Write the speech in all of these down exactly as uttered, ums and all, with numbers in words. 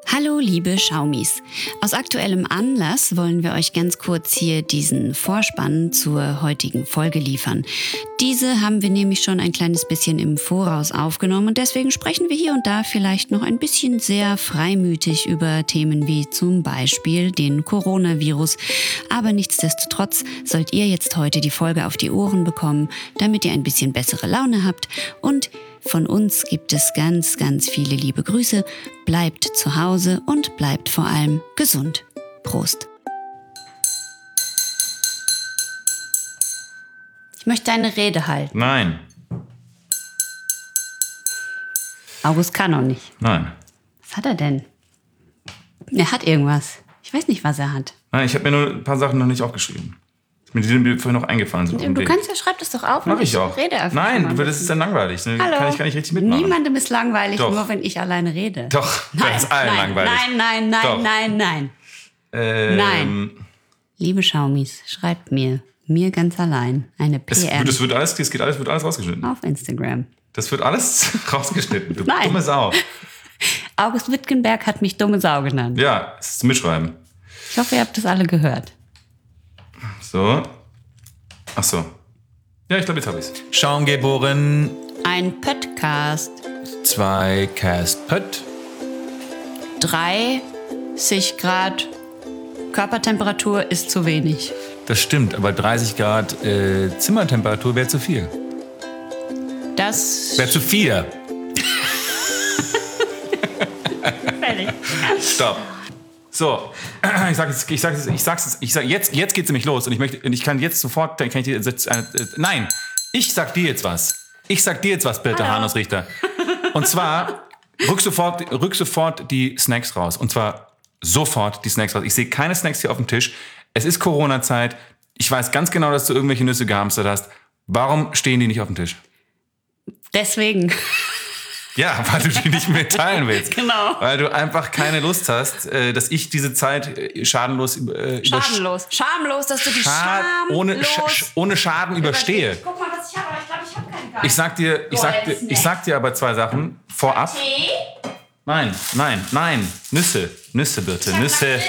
Hallo liebe Schaumis. Aus aktuellem Anlass wollen wir euch ganz kurz hier diesen Vorspann zur heutigen Folge liefern. Diese haben wir nämlich schon ein kleines bisschen im Voraus aufgenommen und deswegen sprechen wir hier und da vielleicht noch ein bisschen sehr freimütig über Themen wie zum Beispiel den Coronavirus. Aber nichtsdestotrotz sollt ihr jetzt heute die Folge auf die Ohren bekommen, damit ihr ein bisschen bessere Laune habt. Und von uns gibt es ganz, ganz viele liebe Grüße. Bleibt zu Hause und bleibt vor allem gesund. Prost. Ich möchte eine Rede halten. Nein. August kann noch nicht. Nein. Was hat er denn? Er hat irgendwas. Ich weiß nicht, was er hat. Nein, ich habe mir nur ein paar Sachen noch nicht aufgeschrieben. Mir sind mir vorhin noch eingefallen. So du kannst ja, schreib das doch auf. Mach ich auch. Rede einfach. Nein, weil das ist dann langweilig. Dann Hallo. kann ich gar nicht richtig mitmachen. Niemandem ist langweilig, Doch. nur wenn ich alleine rede. Doch, Nein, das ist allen nein, langweilig. Nein, nein, nein, Doch. nein, nein. Ähm, Nein. Liebe Schaumis, schreibt mir, mir ganz allein, eine P Es, M das wird alles, das geht alles, wird alles rausgeschnitten. auf Instagram. Das wird alles rausgeschnitten. Du Nein. dumme Sau. August Wittgenberg hat mich dumme Sau genannt. Ja, es ist zum Mitschreiben. Ich hoffe, ihr habt das alle gehört. So. Ach so. Ja, ich glaube, jetzt habe ich es. Schaum geboren, Ein Podcast. zwei Cast Pött. dreißig Grad Körpertemperatur ist zu wenig. Das stimmt, aber dreißig Grad äh, Zimmertemperatur wäre zu viel. Das Wäre zu viel. fertig. Stopp. So, ich sag jetzt, ich sag jetzt, ich sag's jetzt, ich sag jetzt, jetzt geht's nämlich los und ich möchte, und ich kann jetzt sofort, kann ich dir jetzt, äh, nein, ich sag dir jetzt was. Ich sag dir jetzt was, Birte Hanus-Richter. Und zwar rück sofort, rück sofort die Snacks raus. Und zwar sofort die Snacks raus. Ich sehe keine Snacks hier auf dem Tisch. Es ist Corona-Zeit. Ich weiß ganz genau, dass du irgendwelche Nüsse gehamstert hast. Warum stehen die nicht auf dem Tisch? Deswegen. Ja, weil du die nicht mehr teilen willst. Genau. Weil du einfach keine Lust hast, äh, dass ich diese Zeit äh, schadenlos äh, Schadenlos. Schamlos, dass du die Schad Scham ohne, sch ohne Schaden überstehe. Guck mal, was ich habe, aber ich glaube, ich habe keinen Garten. Ich sag dir, ich sag dir, ich sag dir aber zwei Sachen vorab. Tee? Nein, nein, nein. Nüsse, Nüsse bitte, Nüsse.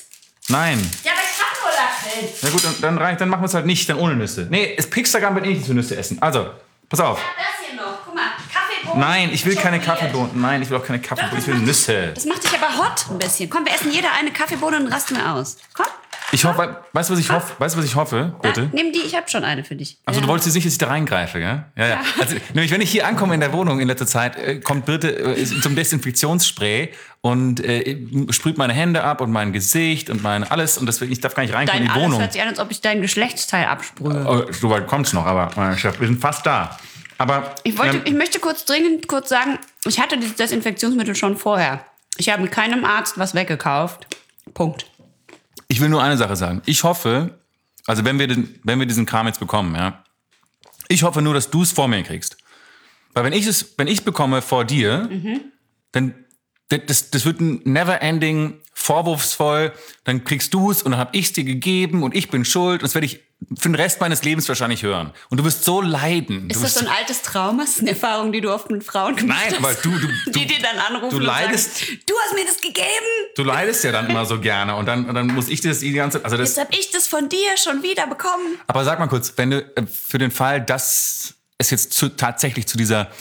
Nein. Ja, aber ich habe nur Lakritz. Na gut, dann, dann, reicht, dann machen wir es halt nicht, dann ohne Nüsse. Nee, es Pixagan wird eh nicht zu Nüsse essen. Also, pass auf. Das hier noch. Guck mal, Kaffeebohnen. Nein, ich will keine Schokoliert. Kaffeebohnen. Nein, ich will auch keine Kaffeebohnen. Ich will Nüsse. Das macht dich aber hot ein bisschen. Komm, wir essen jeder eine Kaffeebohne und rasten wir aus. Komm. Ich hoffe, weißt du, was ich hoffe? Weißt du, was ich hoffe? Bitte. Ja, nimm die, ich habe schon eine für dich. Also ja. du wolltest jetzt nicht, dass ich da reingreife, gell? Ja, ja. Also, nämlich, wenn ich hier ankomme in der Wohnung in letzter Zeit, äh, kommt Birte äh, zum Desinfektionsspray und äh, sprüht meine Hände ab und mein Gesicht und mein alles und deswegen, ich darf gar nicht reinkommen Dein in die alles Wohnung. hört sich an, als ob ich dein Geschlechtsteil absprühe. Oh, so weit kommt's noch, aber äh, Chef, wir sind fast da. Aber Ich, wollte, ähm, ich möchte kurz dringend kurz sagen, ich hatte dieses Desinfektionsmittel schon vorher. Ich habe mit keinem Arzt was weggekauft. Punkt. ich will nur eine Sache sagen. Ich hoffe, also wenn wir, den, wenn wir diesen Kram jetzt bekommen, ja, ich hoffe nur, dass du es vor mir kriegst. Weil wenn ich es, wenn ich bekomme vor dir, mhm. dann das, das wird ein never-ending, vorwurfsvoll, dann kriegst du es und dann habe ich es dir gegeben und ich bin schuld und das werde ich für den Rest meines Lebens wahrscheinlich hören. Und du wirst so leiden. Ist du das so ein altes Trauma? Das ist eine Erfahrung, die du oft mit Frauen gemacht Nein, hast? aber du, du, du die dir dann anrufen du leidest, und sagen, du hast mir das gegeben. Du leidest ja dann immer so gerne und dann, und dann muss ich dir das die ganze Zeit... Also das, Jetzt habe ich das von dir schon wieder bekommen. aber sag mal kurz, wenn du äh, für den Fall, dass es jetzt zu, tatsächlich zu dieser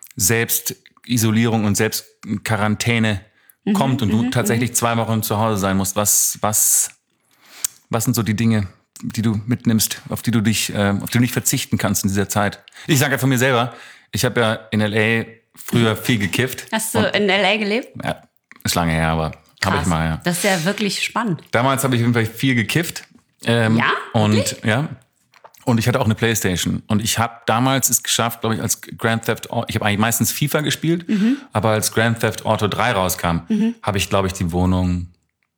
Selbstisolierung und Selbstquarantäne mhm, kommt und du mhm, tatsächlich zwei Wochen zu Hause sein musst, was, was, was sind so die Dinge, die du mitnimmst, auf die du dich, äh, auf die du nicht verzichten kannst in dieser Zeit? Ich sage ja von mir selber, ich habe ja in L A früher viel gekifft. Hast du in L A gelebt? Ja, ist lange her, aber habe ich mal, ja. Das ist ja wirklich spannend. Damals habe ich auf jeden Fall viel gekifft. Ähm, ja? Und Wirklich? ja. Und ich hatte auch eine Playstation. Und ich habe damals es geschafft, glaube ich, als Grand Theft Auto, ich habe eigentlich meistens FIFA gespielt, mhm. aber als Grand Theft Auto drei rauskam, mhm. habe ich, glaube ich, die Wohnung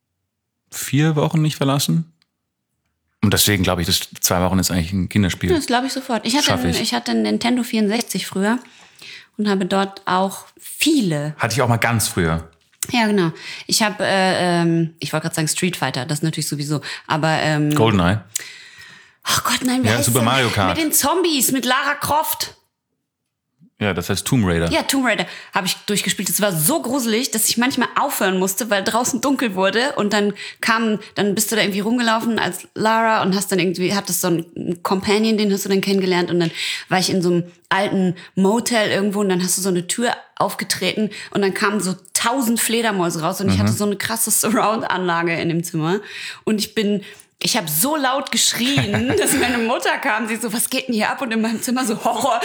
vier Wochen nicht verlassen. Und deswegen glaube ich, das zwei Wochen ist eigentlich ein Kinderspiel. Das glaube ich sofort. Ich hatte, ich. Ein, ich hatte einen Nintendo vierundsechzig früher und habe dort auch viele. Hatte ich auch mal ganz früher. Ja, genau. Ich habe, äh, ähm, ich wollte gerade sagen Street Fighter, das natürlich sowieso, aber ähm, Goldeneye. Ach Gott, nein, wie Ja, heißt Super denn? Mario Kart. Mit den Zombies, mit Lara Croft. Ja, das heißt Tomb Raider. Ja, Tomb Raider habe ich durchgespielt. Das war so gruselig, dass ich manchmal aufhören musste, weil draußen dunkel wurde und dann kam, dann bist du da irgendwie rumgelaufen als Lara und hast dann irgendwie, hattest so einen Companion, den hast du dann kennengelernt und dann war ich in so einem alten Motel irgendwo und dann hast du so eine Tür aufgetreten und dann kamen so tausend Fledermäuse raus und mhm. ich hatte so eine krasse Surround-Anlage in dem Zimmer und ich bin Ich habe so laut geschrien, dass meine Mutter kam. Sie so, was geht denn hier ab? Und in meinem Zimmer so Horror,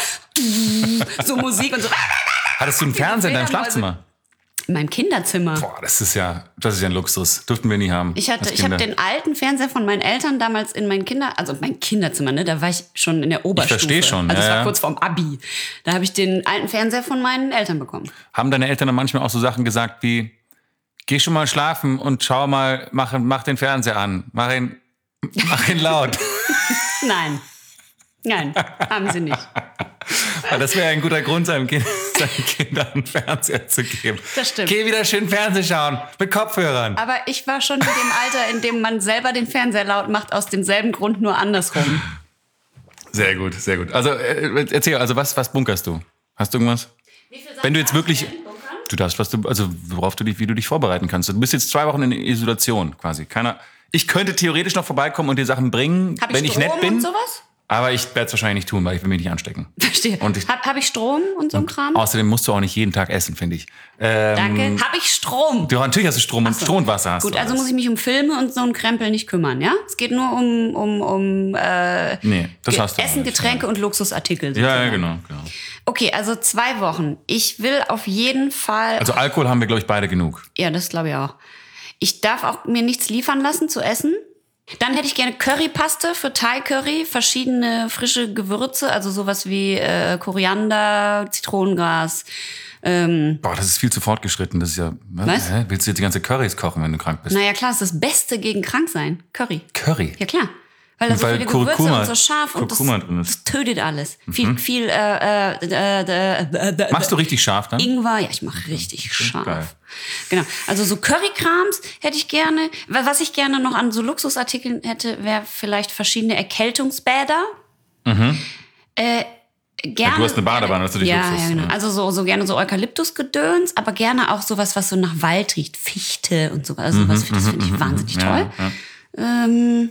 so Musik und so. Hattest du einen Fernseher in deinem Schlafzimmer? In meinem Kinderzimmer. Boah, das ist ja, das ist ja ein Luxus. Dürften wir nie haben. Ich hatte, ich habe den alten Fernseher von meinen Eltern damals in mein Kinder, also mein Kinderzimmer, ne, da war ich schon in der Oberstufe. Ich verstehe schon. Also es ja, war ja. kurz vorm Abi. Da habe ich den alten Fernseher von meinen Eltern bekommen. Haben deine Eltern dann manchmal auch so Sachen gesagt wie, geh schon mal schlafen und schau mal, mach, mach den Fernseher an, mach ihn Mach ihn laut. Nein. Nein, haben sie nicht. Das wäre ein guter Grund, seinem kind, seinen Kindern einen Fernseher zu geben. Das stimmt. Geh wieder schön Fernsehen schauen, mit Kopfhörern. Aber ich war schon in dem Alter, in dem man selber den Fernseher laut macht, aus demselben Grund, nur andersrum. Sehr gut, sehr gut. Also äh, erzähl, also was, was bunkerst du? Hast du irgendwas? Wie viel Wenn du jetzt wirklich... Du darfst, was du, also worauf du dich, wie du dich vorbereiten kannst. Du bist jetzt zwei Wochen in Isolation quasi. Keiner... Ich könnte theoretisch noch vorbeikommen und dir Sachen bringen, Hab ich wenn ich Strom nett bin. Und sowas? Aber ich werde es wahrscheinlich nicht tun, weil ich will mich nicht anstecken. Verstehe. Und ich, hab, hab ich Strom und so ein Kram? Außerdem musst du auch nicht jeden Tag essen, finde ich. Ähm, Danke. Hab ich Strom? Du, natürlich hast du Strom und so. Strom und Wasser hast Gut, du also alles. muss ich mich um Filme und so einen Krempel nicht kümmern, ja? Es geht nur um, um, um äh, nee, das hast du Essen, auch nicht, Getränke ja. und Luxusartikel. Ja, sozusagen. ja, genau, genau. Okay, also zwei Wochen. Ich will auf jeden Fall... Also Alkohol haben wir, glaube ich, beide genug. Ja, das glaube ich auch. Ich darf auch mir nichts liefern lassen zu essen. Dann hätte ich gerne Currypaste für Thai-Curry, verschiedene frische Gewürze, also sowas wie äh, Koriander, Zitronengras. Ähm, Boah, das ist viel zu fortgeschritten. Das ist ja. Was? Hä? Willst du jetzt die ganze Currys kochen, wenn du krank bist? naja, klar, ist das Beste gegen Kranksein. Curry. Curry. Ja, klar. Weil da so Weil viele Gewürze Kurkuma- und so scharf und das, Kurkuma drin ist. das tötet alles. Mhm. Viel, viel, äh, äh, äh, äh, äh, Machst du richtig scharf dann? Ingwer, ja, ich mache richtig scharf. geil. Genau, also so Currykrams hätte ich gerne. Was ich gerne noch an so Luxusartikeln hätte, wäre vielleicht verschiedene Erkältungsbäder. Mhm. Äh, gerne, Ja, du hast eine Badewanne, das ist natürlich ja, Luxus. ja, genau. Ja. Also so, so gerne so Eukalyptusgedöns, aber gerne auch sowas, was so nach Wald riecht. Fichte und so. Also sowas, das finde ich wahnsinnig toll. Ja, ja. Ähm,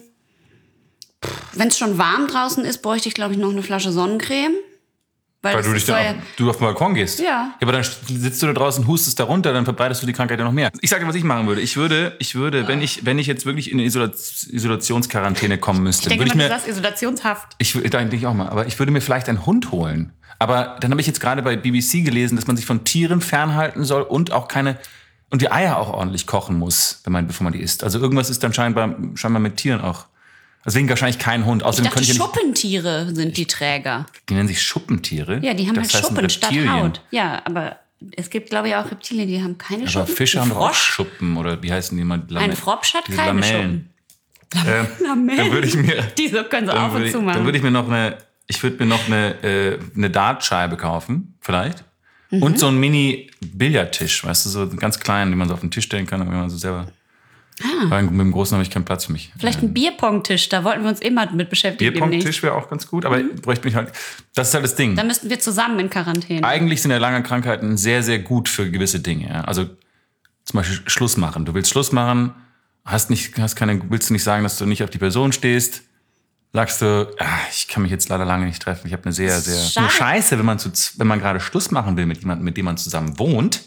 Wenn es schon warm draußen ist, bräuchte ich, glaube ich, noch eine Flasche Sonnencreme. Weil, Weil das du dich soll dann ja, auf, du auf den Balkon gehst. Ja. Ja, aber dann sitzt du da draußen, hustest da runter, dann verbreitest du die Krankheit ja noch mehr. Ich sage dir, was ich machen würde. Ich würde, ich würde, wenn ich, wenn ich jetzt wirklich in eine Isola- Isolationsquarantäne kommen müsste, ich denke würde ich mal, mir, du sagst Isolationshaft. ich würde, da denke ich auch mal, aber ich würde mir vielleicht einen Hund holen. Aber dann habe ich jetzt gerade bei B B C gelesen, dass man sich von Tieren fernhalten soll und auch keine, und die Eier auch ordentlich kochen muss, wenn man, bevor man die isst. Also irgendwas ist dann scheinbar, scheinbar mit Tieren auch. Deswegen wahrscheinlich kein Hund. Ich Außerdem dachte, könnte ich ja nicht, Schuppentiere sind die Träger. die nennen sich Schuppentiere. Ja, die haben Das halt heißen Schuppen statt Reptilien. Haut. Ja, aber es gibt, glaube ich, auch Reptilien, die haben keine Aber Schuppen. Fische Ein haben doch auch Frosch, Schuppen oder wie heißen die mal? ein Frosch hat Diese keine Lamellen. Schuppen. Ähm, Lamellen. Dann würde ich mir, Die so können sie dann auf würde und ich, zu dann machen. würde ich mir noch eine, ich würde mir noch eine, äh, eine Dartscheibe kaufen, vielleicht. Mhm. Und so einen Mini-Billardtisch, weißt du, so einen ganz kleinen, den man so auf den Tisch stellen kann, wenn man so selber. Ah. Weil mit dem Großen habe ich keinen Platz für mich. Vielleicht ein Bierpong-Tisch, da wollten wir uns immer mit beschäftigen. demnächst. Bierpong-Tisch wäre auch ganz gut, aber bräuchte mich halt. Das ist halt das Ding. Dann müssten wir zusammen in Quarantäne. Eigentlich sind ja lange Krankheiten sehr, sehr gut für gewisse Dinge. Ja? Also zum Beispiel Schluss machen. Du willst Schluss machen, hast nicht, hast keine, willst du nicht sagen, dass du nicht auf die Person stehst. Sagst du, ah, ich kann mich jetzt leider lange nicht treffen. Ich habe eine sehr, sehr. Schade. Nur scheiße, wenn man, zu, wenn man gerade Schluss machen will mit jemandem, mit dem man zusammen wohnt.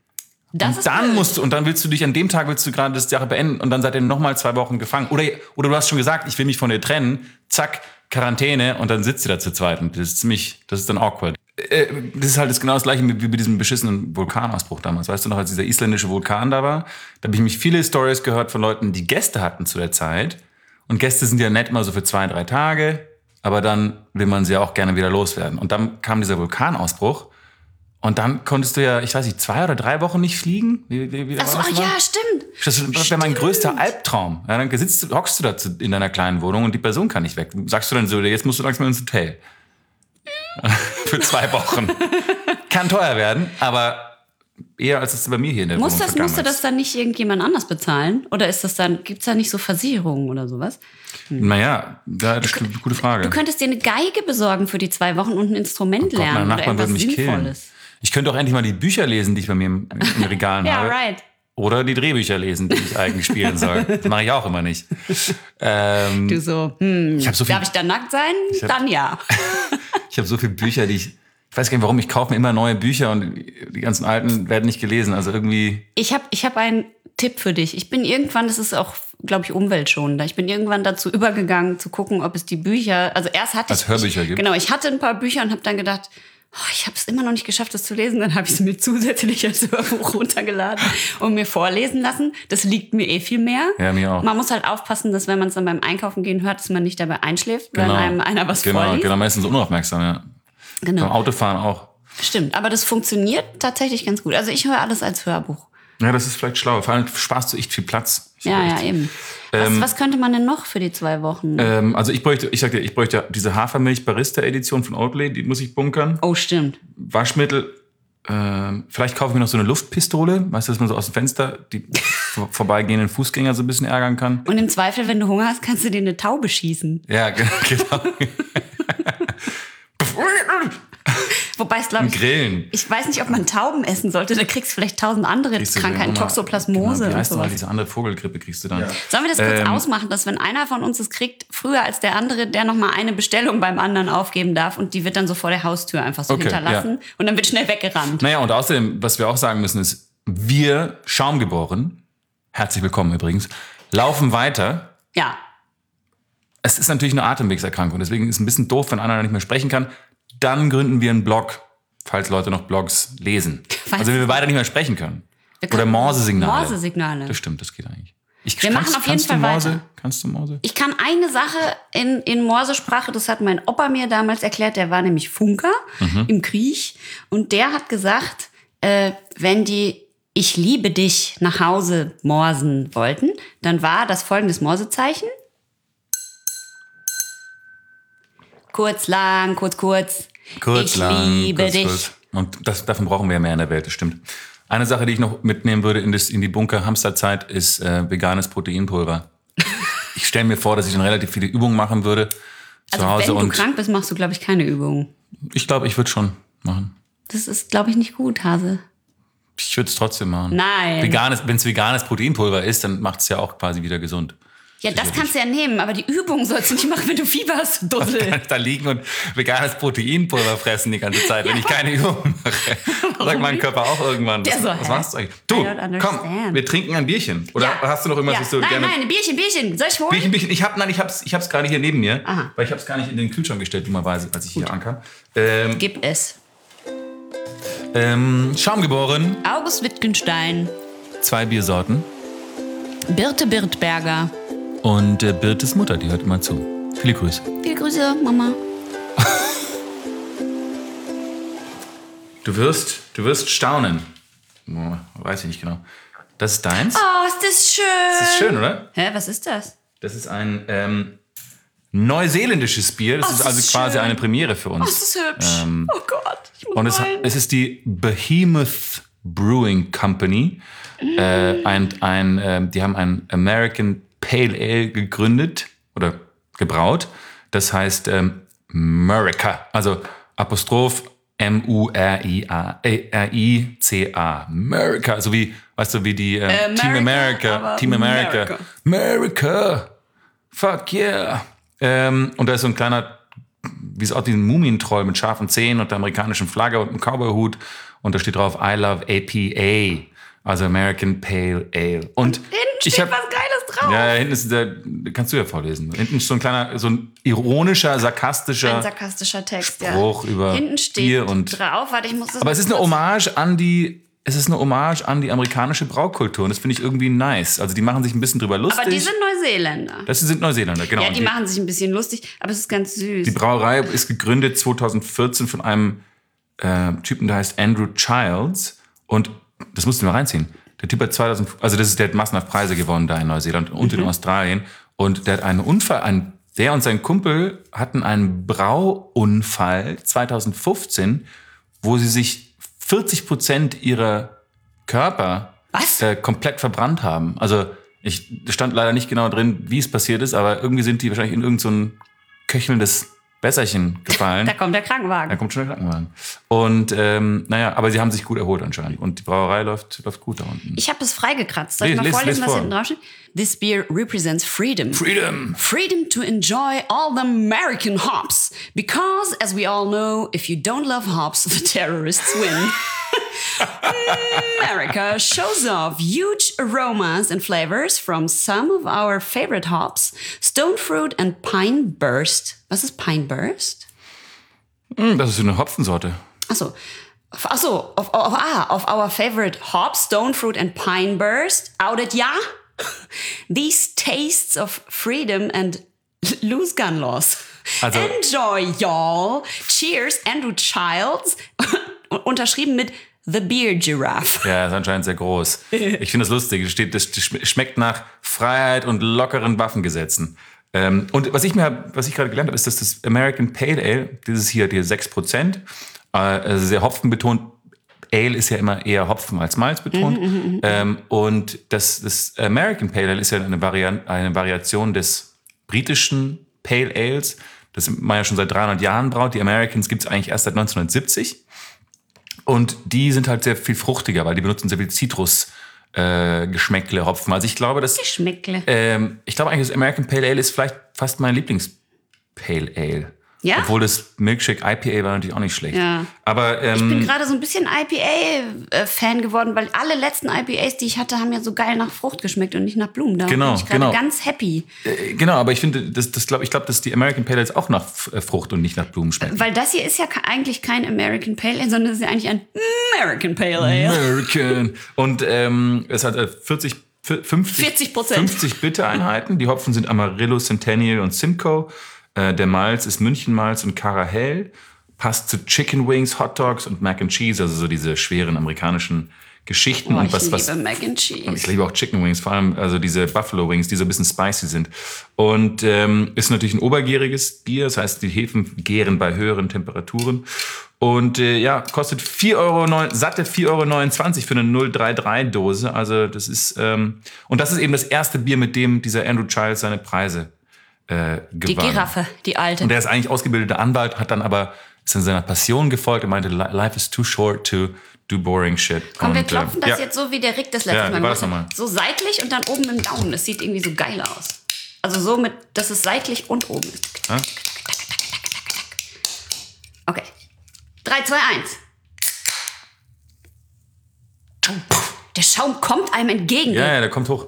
Das Und ist dann blöd. musst du, und dann willst du dich an dem Tag willst du gerade das Sache beenden und dann seid ihr nochmal zwei Wochen gefangen. Oder, oder du hast schon gesagt, ich will mich von dir trennen, zack, Quarantäne und dann sitzt ihr da zu zweit und das ist ziemlich, das ist dann awkward. Äh, das ist halt das genau das gleiche wie bei diesem beschissenen Vulkanausbruch damals. Weißt du noch, als dieser isländische Vulkan da war? Da habe ich mich viele Stories gehört von Leuten, die Gäste hatten zu der Zeit. Und Gäste sind ja nett immer so für zwei, drei Tage, aber dann will man sie ja auch gerne wieder loswerden. Und dann kam dieser Vulkanausbruch. Und dann konntest du ja, ich weiß nicht, zwei oder drei Wochen nicht fliegen. Wie, wie, wie Ach so, war das ja, mal? stimmt. Das, das wäre mein größter Albtraum. Ja, dann sitzt, du- hockst du da zu- in deiner kleinen Wohnung und die Person kann nicht weg. Sagst du dann so, jetzt musst du langsam ins Hotel. Für zwei Wochen. Kann teuer werden, aber eher als es bei mir hier in der Muss Wohnung das, musste vergangen das dann nicht irgendjemand anders bezahlen? Oder ist das dann, gibt es da nicht so Versicherungen oder sowas? Hm. Naja, ja, das ist eine gute Frage. Du könntest dir eine Geige besorgen für die zwei Wochen und ein Instrument Oh Gott, lernen. meine oder Nachbarn würden mich Sinnvolles. killen. Ich könnte auch endlich mal die Bücher lesen, die ich bei mir im, im Regalen Ja, habe. right. Oder die Drehbücher lesen, die ich eigentlich spielen soll. Das mache ich auch immer nicht. Ähm, Du so, hm, ich hab so viel, darf ich da nackt sein? hab- Dann ja. ich habe so viele Bücher, die ich... Ich weiß gar nicht, warum ich kaufe mir immer neue Bücher und die ganzen alten werden nicht gelesen. Also irgendwie... Ich habe ich hab einen Tipp für dich. Ich bin irgendwann, das ist auch, glaube ich, umweltschonender. Ich bin irgendwann dazu übergegangen, zu gucken, ob es die Bücher... Also erst hatte Als ich... Hörbücher ich, gibt? Genau, ich hatte ein paar Bücher und habe dann gedacht... Oh, ich habe es immer noch nicht geschafft, das zu lesen. Dann habe ich es mir zusätzlich als Hörbuch runtergeladen und mir vorlesen lassen. Das liegt mir eh viel mehr. Ja, mir auch. Man muss halt aufpassen, dass wenn man es dann beim Einkaufen gehen hört, dass man nicht dabei einschläft, wenn einem einer was genau, vorliest. Genau, meistens unaufmerksam, ja. Genau. Beim Autofahren auch. Stimmt, aber das funktioniert tatsächlich ganz gut. Also ich höre alles als Hörbuch. Ja, das ist vielleicht schlau. Vor allem sparst du echt viel Platz. Ich Ja, echt. ja, eben. Was, Ähm, was könnte man denn noch für die zwei Wochen? Ähm, also ich bräuchte, ich sag dir, ich bräuchte diese Hafermilch-Barista-Edition von Oatly, die muss ich bunkern. Oh, stimmt. Waschmittel, ähm, vielleicht kaufe ich mir noch so eine Luftpistole, weißt du, dass man so aus dem Fenster die vor- vorbeigehenden Fußgänger so ein bisschen ärgern kann. Und im Zweifel, wenn du Hunger hast, kannst du dir eine Taube schießen. Ja, genau. Wobei es, glaube ich, Grillen. ich weiß nicht, ob man Tauben essen sollte. Da kriegst du vielleicht tausend andere Kriegst du Krankheiten, immer- Toxoplasmose Genau, wie und heißt nochmal sowas. diese andere Vogelgrippe kriegst du dann. Sollen wir das kurz Ähm, ausmachen, dass wenn einer von uns es kriegt, früher als der andere, der nochmal eine Bestellung beim anderen aufgeben darf und die wird dann so vor der Haustür einfach so Okay, hinterlassen ja. und dann wird schnell weggerannt. Naja, und außerdem, was wir auch sagen müssen, ist, wir, Schaumgeboren, herzlich willkommen übrigens, laufen weiter. Ja, Es ist natürlich eine Atemwegserkrankung, deswegen ist es ein bisschen doof, wenn einer nicht mehr sprechen kann. Dann gründen wir einen Blog, falls Leute noch Blogs lesen. Weiß Also wenn wir beide nicht mehr sprechen können. wir Oder können Morse-Signale. Morse-Signale. Das stimmt, das geht eigentlich. Ich, Wir kannst, machen auf jeden kannst Fall du Morse? weiter. Kannst du Morse? Ich kann eine Sache in, in Morsesprache, das hat mein Opa mir damals erklärt, der war nämlich Funker Mhm. im Krieg und der hat gesagt, äh, wenn die Ich liebe dich nach Hause morsen wollten, dann war das folgendes Morsezeichen. Kurz, lang, kurz, kurz. Kurz, ich lang, liebe kurz, dich. kurz. Und das, davon brauchen wir ja mehr in der Welt, das stimmt. Eine Sache, die ich noch mitnehmen würde in, das, in die Bunker-Hamsterzeit, ist äh, veganes Proteinpulver. Ich stelle mir vor, dass ich dann relativ viele Übungen machen würde zu Also Hause. wenn du Und krank bist, machst du, glaube ich, keine Übungen. ich glaube, ich würde schon machen. Das ist, glaube ich, nicht gut, Hase. Ich würde es trotzdem machen. Nein. Veganes, wenn es veganes Proteinpulver ist, dann macht es ja auch quasi wieder gesund. Ja, das kannst du ja nehmen, aber die Übung sollst du nicht machen, wenn du Fieber hast, du Dussel. Kann ich da liegen und veganes Proteinpulver fressen die ganze Zeit, wenn ich keine Übung mache? Sagt mein Körper auch irgendwann. Der Was, so, was hä? machst du eigentlich? I Du, don't komm, understand. wir trinken ein Bierchen. Oder Ja. hast du noch irgendwas, Ja. was du Nein, gerne... nein, Bierchen, Bierchen. Soll ich holen? Bierchen, Bierchen. Ich habe nein, ich hab's, ich hab's gerade hier neben mir, Aha. weil ich habe es gar nicht in den Kühlschrank gestellt, dummerweise, als ich hier ankam. Ähm, Gib es. ähm, Schaumgeboren, August Wittgenstein, zwei Biersorten Birte Birtberger. und äh, Birtes Mutter, die hört immer zu. Viele Grüße. Viele Grüße, Mama. Du wirst, du wirst staunen. Oh, weiß ich nicht genau. Das ist deins. Oh, ist das schön. Das ist schön, oder? Hä, was ist das? Das ist ein ähm, neuseeländissch Bier. Das Oh, ist das also ist quasi schön. eine Premiere für uns. Oh, ist das hübsch. Ähm, oh Gott, ich muss Und es, weinen. es ist die Behemoth Brewing Company. Mm. Äh, ein, ein, äh, die haben ein American Pale Ale gegründet oder gebraut. Das heißt ähm, Murica. Also Apostroph M U R I A R I C A. Murica. So wie, weißt du, wie die äh, America, Team America. aber Team America. America. America. Fuck yeah. Ähm, und da ist so ein kleiner, wie es auch diesen Mumientroll mit scharfen Zähnen und der amerikanischen Flagge und einem Cowboyhut. Und da steht drauf, I love A P A, also American Pale Ale. Und Hinten ich steht hab, was Geiles drauf. ja, hinten ist der, kannst du ja vorlesen. Hinten ist so ein kleiner, so ein ironischer, sarkastischer Ein sarkastischer Text, Spruch ja. über Hinten steht Bier und. drauf, warte, ich muss das Aber es ist eine kurz- Hommage an die, es ist eine Hommage an die amerikanische Braukultur. Und das finde ich irgendwie nice. Also die machen sich ein bisschen drüber lustig. Aber die sind Neuseeländer. das sind Neuseeländer, genau. Ja, Und die machen sich ein bisschen lustig, aber es ist ganz süß. Die Brauerei ist gegründet zweitausendvierzehn von einem äh, Typen, der heißt Andrew Childs. Und das musst du mal reinziehen. Der Typ hat zweitausend, also das ist, der hat massenhaft Preise gewonnen da in Neuseeland und Mhm. in Australien. Und der hat einen Unfall, ein, der und sein Kumpel hatten einen Brauunfall zweitausendfünfzehn, wo sie sich vierzig Prozent ihrer Körper Was? Äh, komplett verbrannt haben. Also ich stand leider nicht genau drin, wie es passiert ist, aber irgendwie sind die wahrscheinlich in irgend so ein köchelndes Wässerchen gefallen. Da kommt der Krankenwagen. Da kommt schon der Krankenwagen. Und ähm, naja, aber sie haben sich gut erholt anscheinend. Und die Brauerei läuft, läuft gut da unten. Ich habe es freigekratzt. Soll ich Les- mal les- vorlesen, les was vor. hinten drauf steht? This beer represents freedom. Freedom! Freedom to enjoy all the American hops. Because, as we all know, if you don't love hops, the terrorists win. America shows off huge aromas and flavors from some of our favorite hops, stone fruit and pine burst. Was ist pine burst? Mm, das ist so eine Hopfensorte. Achso. Achso, of, of, ah, of our favorite hops, stone fruit and pine burst. Outed, ja? These tastes of freedom and loose gun laws. Also- Enjoy, y'all. Cheers, Andrew Childs. Unterschrieben mit The Beer Giraffe. Ja, ist anscheinend sehr groß. Ich finde das lustig. Es steht, das schmeckt nach Freiheit und lockeren Waffengesetzen. Ähm, und was ich mir, was ich gerade gelernt habe, ist, dass das American Pale Ale, dieses hier, die sechs Prozent, äh, also sehr hopfenbetont. Ale ist ja immer eher Hopfen als Malz betont. Mm, mm, ähm, und das, das American Pale Ale ist ja eine, Variant, eine Variation des britischen Pale Ales, das man ja schon seit dreihundert Jahren braut. Die Americans gibt es eigentlich erst seit neunzehnhundertsiebzig. Und die sind halt sehr viel fruchtiger, weil die benutzen sehr viel Zitrus. Äh, Geschmäckle, Hopfen. Also ich glaube, dass Geschmäckle. ähm, ich glaube eigentlich, das American Pale Ale ist vielleicht fast mein Lieblings-Pale Ale. Ja? Obwohl das Milkshake I P A war natürlich auch nicht schlecht. Ja. Aber ähm, Ich bin gerade so ein bisschen I P A-Fan geworden, weil alle letzten I P As, die ich hatte, haben ja so geil nach Frucht geschmeckt und nicht nach Blumen. Da Genau, bin ich gerade genau. ganz happy. äh, genau, aber ich finde, das, das glaub, ich glaube, dass die American Pale Ales auch nach F- äh, Frucht und nicht nach Blumen schmecken. Weil das hier ist ja ke- eigentlich kein American Pale Ale, sondern es ist ja eigentlich ein American Pale Ale. American. Und ähm, es hat äh, vierzig, fünfzig, vierzig Prozent. fünfzig Bittereinheiten. Die Hopfen sind Amarillo, Centennial und Simcoe. Äh, der Malz ist Münchenmalz und Carahel. Passt zu Chicken Wings, Hot Dogs und Mac and Cheese, also so diese schweren amerikanischen Geschichten. Oh, und ich was, liebe was, Mac and Cheese. und ich liebe auch Chicken Wings, vor allem also diese Buffalo Wings, die so ein bisschen spicy sind. Und ähm, ist natürlich ein obergäriges Bier, das heißt, die Hefen gären bei höheren Temperaturen. Und äh, ja, kostet vier Euro, satte vier Euro neunundzwanzig für eine null drei drei Dose. Also das ist, ähm, und das ist eben das erste Bier, mit dem dieser Andrew Childs seine Preise äh, gewann. Die Giraffe, die alte. Und der ist eigentlich ausgebildeter Anwalt, hat dann aber, ist in seiner Passion gefolgt und meinte, life is too short to do boring shit. Komm, und, wir klopfen äh, das ja. jetzt so, wie der Rick das letzte Ja, Mal wie war das gemacht hat. nochmal? So seitlich und dann oben im Daumen. Das sieht irgendwie so geil aus. Also so mit, dass es seitlich und oben ist. Ja? Okay. drei, zwei, eins. Der Schaum kommt einem entgegen. Ja, ja, der kommt hoch.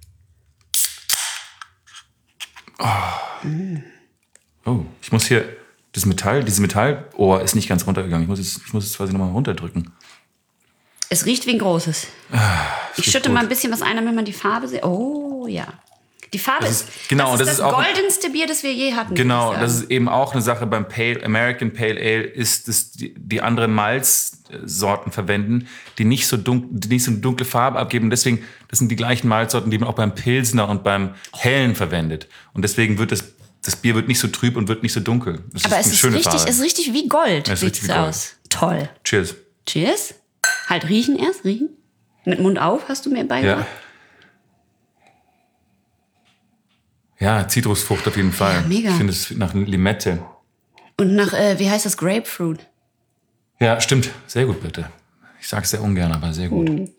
Oh. oh, ich muss hier, das Metall, dieses Metallohr ist nicht ganz runtergegangen. Ich muss es, ich muss es quasi nochmal runterdrücken. Es riecht wie ein großes. Ich riecht schütte gut. mal ein bisschen was ein, damit man die Farbe sieht. Oh, ja. Die Farbe Das ist, ist- genau, das ist das das, ist auch- goldenste Bier, das wir je hatten. Genau, würde ich das sagen. ist eben auch eine Sache beim Pale, American Pale Ale, ist, dass die, die andere Malzsorten verwenden, die nicht so dunkel, die nicht so eine dunkle Farbe abgeben. Deswegen, das sind die gleichen Malzsorten, die man auch beim Pilsner und beim Hellen verwendet. Und deswegen wird das, das Bier wird nicht so trüb und wird nicht so dunkel. Das Aber ist es eine ist schöne richtig, Farbe. es ist richtig wie Gold. Ja, es ist Sieht's richtig wie Gold. aus. Toll. Cheers. Cheers. Halt riechen erst, riechen. Mit Mund auf, hast du mir beigebracht. Ja. Ja, Zitrusfrucht auf jeden Fall. Ja, mega. Ich finde es nach Limette. Und nach, äh, wie heißt das, Grapefruit? Ja, stimmt. Sehr gut, bitte. Ich sag's sehr ungern, aber sehr gut. Mhm.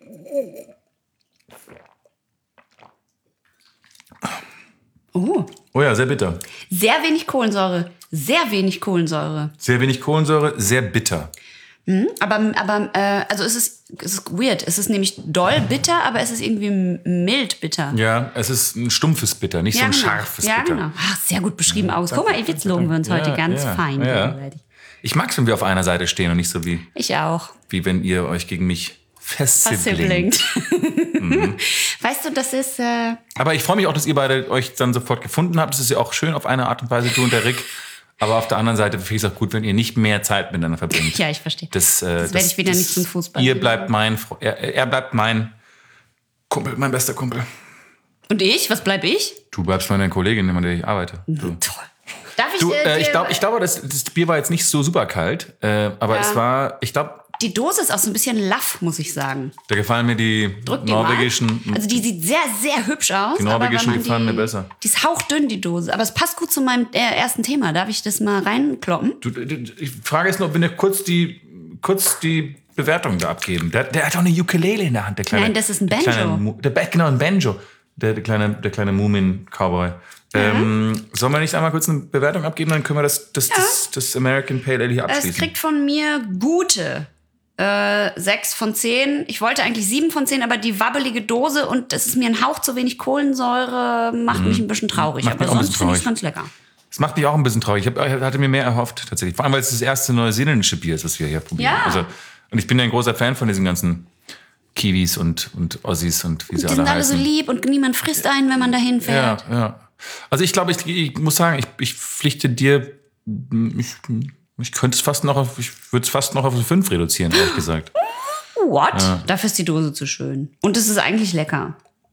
Oh, Oh ja, sehr bitter. sehr wenig Kohlensäure. Sehr wenig Kohlensäure. Sehr wenig Kohlensäure, sehr bitter. Aber, aber äh, also es ist, es ist weird. Es ist nämlich doll bitter, aber es ist irgendwie mild bitter. Ja, es ist ein stumpfes Bitter, nicht so ein genau. scharfes Ja, Bitter. genau. Ach, sehr gut beschrieben aus. Guck mal, jetzt loben wir uns heute Ja, ganz ja, fein ja. gegenseitig. Ich mag's, wenn wir auf einer Seite stehen und nicht so wie, Ich auch. wie wenn ihr euch gegen mich festsiblingt. Versiblingt. Mhm. Weißt du, das ist... Äh, Aber ich freue mich auch, dass ihr beide euch dann sofort gefunden habt. Das ist ja auch schön auf eine Art und Weise, du und der Rick. Aber auf der anderen Seite finde ich es auch gut, wenn ihr nicht mehr Zeit miteinander verbringt. ja, ich verstehe. Das, äh, Das werde ich wieder nicht zum Fußball Ihr gehen. bleibt mein, Fre- er, er bleibt mein Kumpel, mein bester Kumpel. Und ich? Was bleib ich? Du bleibst meine Kollegin, mit der ich arbeite. Du, Toll. Darf ich, du äh, äh, ich dir- glaube, ich glaube, das, das Bier war jetzt nicht so super kalt, äh, aber Ja. es war, ich glaube, Die Dose ist auch so ein bisschen laff, muss ich sagen. Da gefallen mir die Drück die norwegischen. Mal. Also die sieht sehr, sehr hübsch aus. Die norwegischen aber gefallen die, mir besser. Die ist hauchdünn, die Dose. Aber es passt gut zu meinem äh, ersten Thema. Darf ich das mal reinkloppen? Du, du, ich frage jetzt nur, ob wir kurz die, kurz die Bewertung da abgeben. Der, der hat doch eine Ukulele in der Hand, der kleine. Nein, das ist ein Banjo. Der kleine, der, genau, ein Banjo. Der, der kleine, der kleine Moomin-Cowboy. Ähm, mhm. Sollen wir nicht einmal kurz eine Bewertung abgeben? Dann können wir das, das, ja. das, das American Pale Ale hier abschließen. Es kriegt von mir gute äh, sechs von zehn. Ich wollte eigentlich sieben von zehn, aber die wabbelige Dose und es ist mir ein Hauch zu wenig Kohlensäure, macht mhm. mich ein bisschen traurig. Macht aber sonst finde ich es ganz lecker. Das macht mich auch ein bisschen traurig. Ich hab, hatte mir mehr erhofft, tatsächlich. Vor allem, weil es das erste neuseeländische Bier ist, das wir hier probieren. Ja. Also, und ich bin ja ein großer Fan von diesen ganzen Kiwis und, und Aussies und wie sie die alle sind alle heißen. so lieb und niemand frisst einen, wenn man da hinfährt. Ja, ja. Also ich glaube, ich, ich muss sagen, ich, ich pflichte dir, ich, ich könnte es fast noch auf, ich würde es fast noch auf eine fünf reduzieren, ehrlich gesagt. What? Ja. Dafür ist die Dose zu schön. Und es ist eigentlich lecker.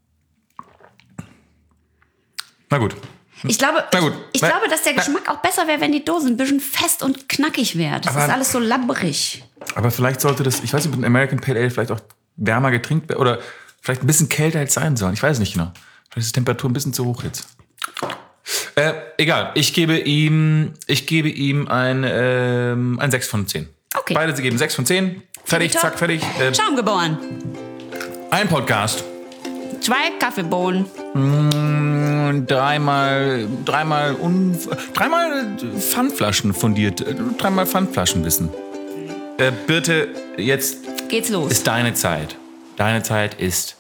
Na gut. Ich glaube, Na gut. ich, ich glaube, dass der Geschmack auch besser wäre, wenn die Dose ein bisschen fest und knackig wäre. Das aber, ist alles so labbrig. Aber vielleicht sollte das, ich weiß nicht, mit einem American Pale Ale vielleicht auch wärmer getrinkt werden oder vielleicht ein bisschen kälter als sein sollen. Ich weiß nicht genau. Vielleicht ist die Temperatur ein bisschen zu hoch jetzt. Äh, egal, ich gebe ihm, ich gebe ihm ein, ähm, ein sechs von zehn. Okay. Beide, sie geben sechs von zehn. Fertig, Top. zack, fertig. Äh, Schaum geboren. ein Podcast. Zwei Kaffeebohnen. Mm, dreimal, dreimal, un, dreimal Pfandflaschen fundiert. Dreimal Pfandflaschenwissen. Äh, Birte, jetzt geht's los. Ist deine Zeit. Deine Zeit ist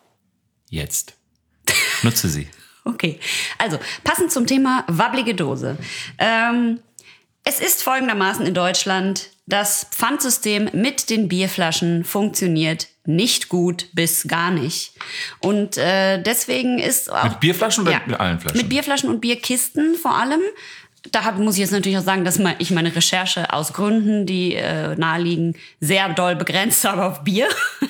jetzt. Nutze sie. Okay, also passend zum Thema wabblige Dose. Ähm, es ist folgendermaßen in Deutschland, das Pfandsystem mit den Bierflaschen funktioniert nicht gut bis gar nicht. Und äh, deswegen ist auch... Mit Bierflaschen oder ja, mit allen Flaschen? Mit Bierflaschen und Bierkisten vor allem. Da hab, muss ich jetzt natürlich auch sagen, dass ich meine Recherche aus Gründen, die äh, naheliegen, sehr doll begrenzt habe auf Bier.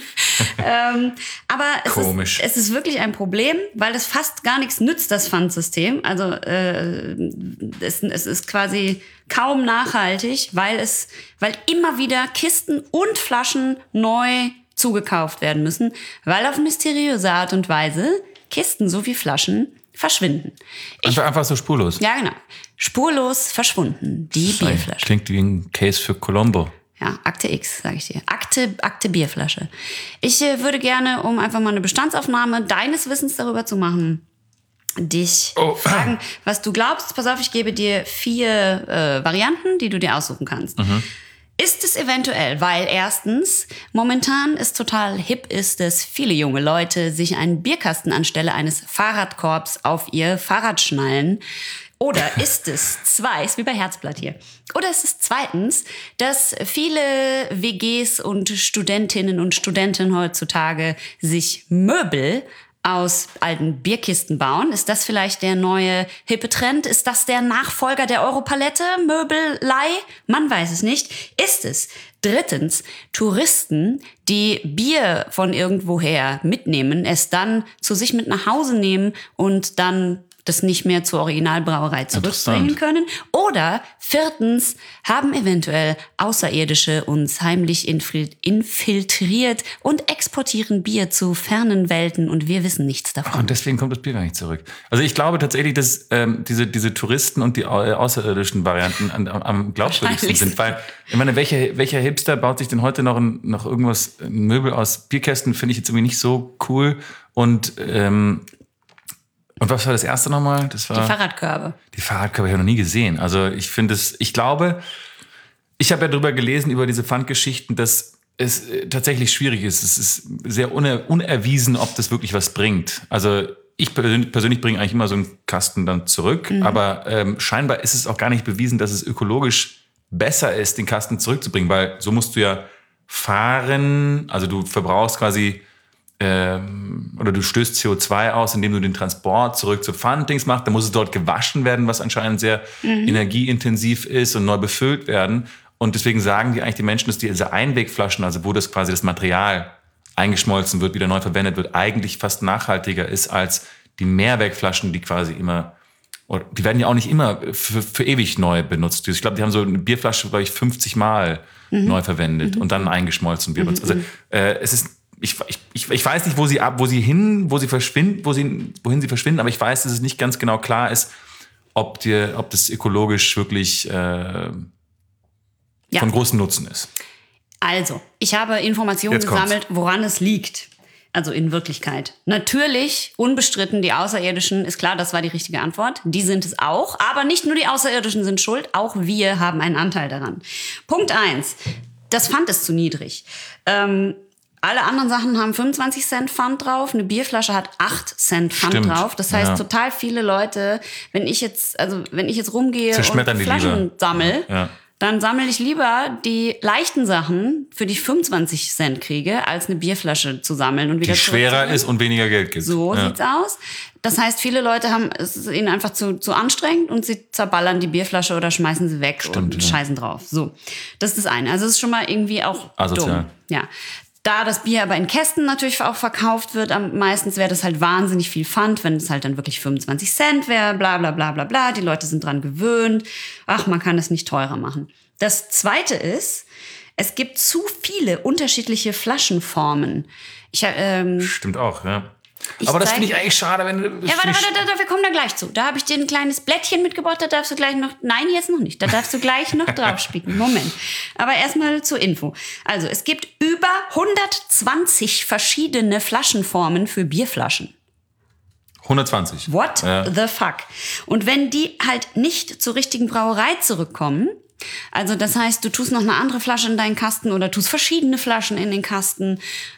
ähm, aber es Komisch. ist, es ist wirklich ein Problem, weil es fast gar nichts nützt, das Pfandsystem. Also äh, es, es ist quasi kaum nachhaltig, weil es, weil immer wieder Kisten und Flaschen neu zugekauft werden müssen, weil auf mysteriöse Art und Weise Kisten sowie Flaschen verschwinden. Ich, einfach, einfach so spurlos. Ja, genau. Spurlos verschwunden, die Schei. Bierflasche. Klingt wie ein Case für Colombo. Ja, Akte X, sage ich dir. Akte, Akte Bierflasche. Ich äh, würde gerne, um einfach mal eine Bestandsaufnahme deines Wissens darüber zu machen, dich oh. fragen, was du glaubst. Pass auf, ich gebe dir vier äh, Varianten, die du dir aussuchen kannst. Mhm. Ist es eventuell, weil erstens, momentan ist total hip ist, dass viele junge Leute sich einen Bierkasten anstelle eines Fahrradkorbs auf ihr Fahrrad schnallen? Oder ist es zwei, ist wie bei Herzblatt hier. Oder ist es zweitens, dass viele W Gs und Studentinnen und Studenten heutzutage sich Möbel aus alten Bierkisten bauen? Ist das vielleicht der neue hippe Trend? Ist das der Nachfolger der Europalette? Möbelei? Man weiß es nicht. Ist es drittens Touristen, die Bier von irgendwoher mitnehmen, es dann zu sich mit nach Hause nehmen und dann das nicht mehr zur Originalbrauerei zurückbringen können? Oder viertens, haben eventuell Außerirdische uns heimlich infiltriert und exportieren Bier zu fernen Welten und wir wissen nichts davon. Und deswegen kommt das Bier gar nicht zurück. Also ich glaube tatsächlich, dass ähm, diese, diese Touristen und die außerirdischen Varianten am, am glaubwürdigsten sind. Weil, ich meine, welcher, welcher Hipster baut sich denn heute noch, ein, noch irgendwas, ein Möbel aus Bierkästen, finde ich jetzt irgendwie nicht so cool. Und ähm, Und was war das erste nochmal? Das war die Fahrradkörbe. Die Fahrradkörbe habe ich noch nie gesehen. Also ich finde es, ich glaube, ich habe ja darüber gelesen, über diese Pfandgeschichten, dass es tatsächlich schwierig ist. Es ist sehr uner, unerwiesen, ob das wirklich was bringt. Also ich persönlich, persönlich bringe eigentlich immer so einen Kasten dann zurück. Mhm. Aber ähm, scheinbar ist es auch gar nicht bewiesen, dass es ökologisch besser ist, den Kasten zurückzubringen. Weil so musst du ja fahren, also du verbrauchst quasi oder du stößt C O zwei aus, indem du den Transport zurück zu Pfanddings machst. Dann muss es dort gewaschen werden, was anscheinend sehr mhm. energieintensiv ist und neu befüllt werden. Und deswegen sagen die eigentlich die Menschen, dass diese Einwegflaschen, also wo das quasi das Material eingeschmolzen wird, wieder neu verwendet wird, eigentlich fast nachhaltiger ist als die Mehrwegflaschen, die quasi immer die werden ja auch nicht immer für, für ewig neu benutzt. Ich glaube, die haben so eine Bierflasche, glaube ich, fünfzig Mal mhm. neu verwendet mhm. und dann eingeschmolzen. Mhm. Also äh, es ist, ich, ich, ich weiß nicht, wo sie ab, wo sie hin, wo sie verschwinden, wo sie, wohin sie verschwinden, aber ich weiß, dass es nicht ganz genau klar ist, ob dir, ob das ökologisch wirklich äh, ja. von großem Nutzen ist. Also, ich habe Informationen Jetzt gesammelt, kommt's. woran es liegt. Also in Wirklichkeit. Natürlich, unbestritten, die Außerirdischen, ist klar, das war die richtige Antwort. Die sind es auch. Aber nicht nur die Außerirdischen sind schuld, auch wir haben einen Anteil daran. Punkt eins. Das Pfand ist zu niedrig. Ähm, alle anderen Sachen haben fünfundzwanzig Cent Pfand drauf. Eine Bierflasche hat acht Cent Pfand Stimmt. drauf. Das heißt, ja. total viele Leute, wenn ich jetzt, also wenn ich jetzt rumgehe und Flaschen sammle, ja. dann sammle ich lieber die leichten Sachen, für die ich fünfundzwanzig Cent kriege, als eine Bierflasche zu sammeln und wieder die schwerer ist und weniger Geld gibt. So ja. sieht's aus. Das heißt, viele Leute haben es ist ihnen einfach zu, zu anstrengend und sie zerballern die Bierflasche oder schmeißen sie weg Stimmt, und ja. scheißen drauf. So, das ist das eine. Also es ist schon mal irgendwie auch Asozial. dumm. Ja. Da das Bier aber in Kästen natürlich auch verkauft wird, am meistens wäre das halt wahnsinnig viel Pfand, wenn es halt dann wirklich fünfundzwanzig Cent wäre, bla bla bla bla bla. Die Leute sind dran gewöhnt. Ach, man kann es nicht teurer machen. Das Zweite ist, es gibt zu viele unterschiedliche Flaschenformen. Ich, ähm, Stimmt auch, ja. Ich Aber das zeig- finde ich eigentlich schade, wenn du. ja, warte, warte, warte, wir kommen da gleich zu. Da habe ich dir ein kleines Blättchen mitgebracht, da darfst du gleich noch, nein, jetzt noch nicht, da darfst du gleich noch draufspicken. Moment. Aber erstmal zur Info. Also, es gibt über hundertzwanzig verschiedene Flaschenformen für Bierflaschen. hundertzwanzig. What Ja. the fuck? Und wenn die halt nicht zur richtigen Brauerei zurückkommen, also das heißt, du tust noch eine andere Flasche in deinen Kasten oder tust verschiedene Flaschen in den Kasten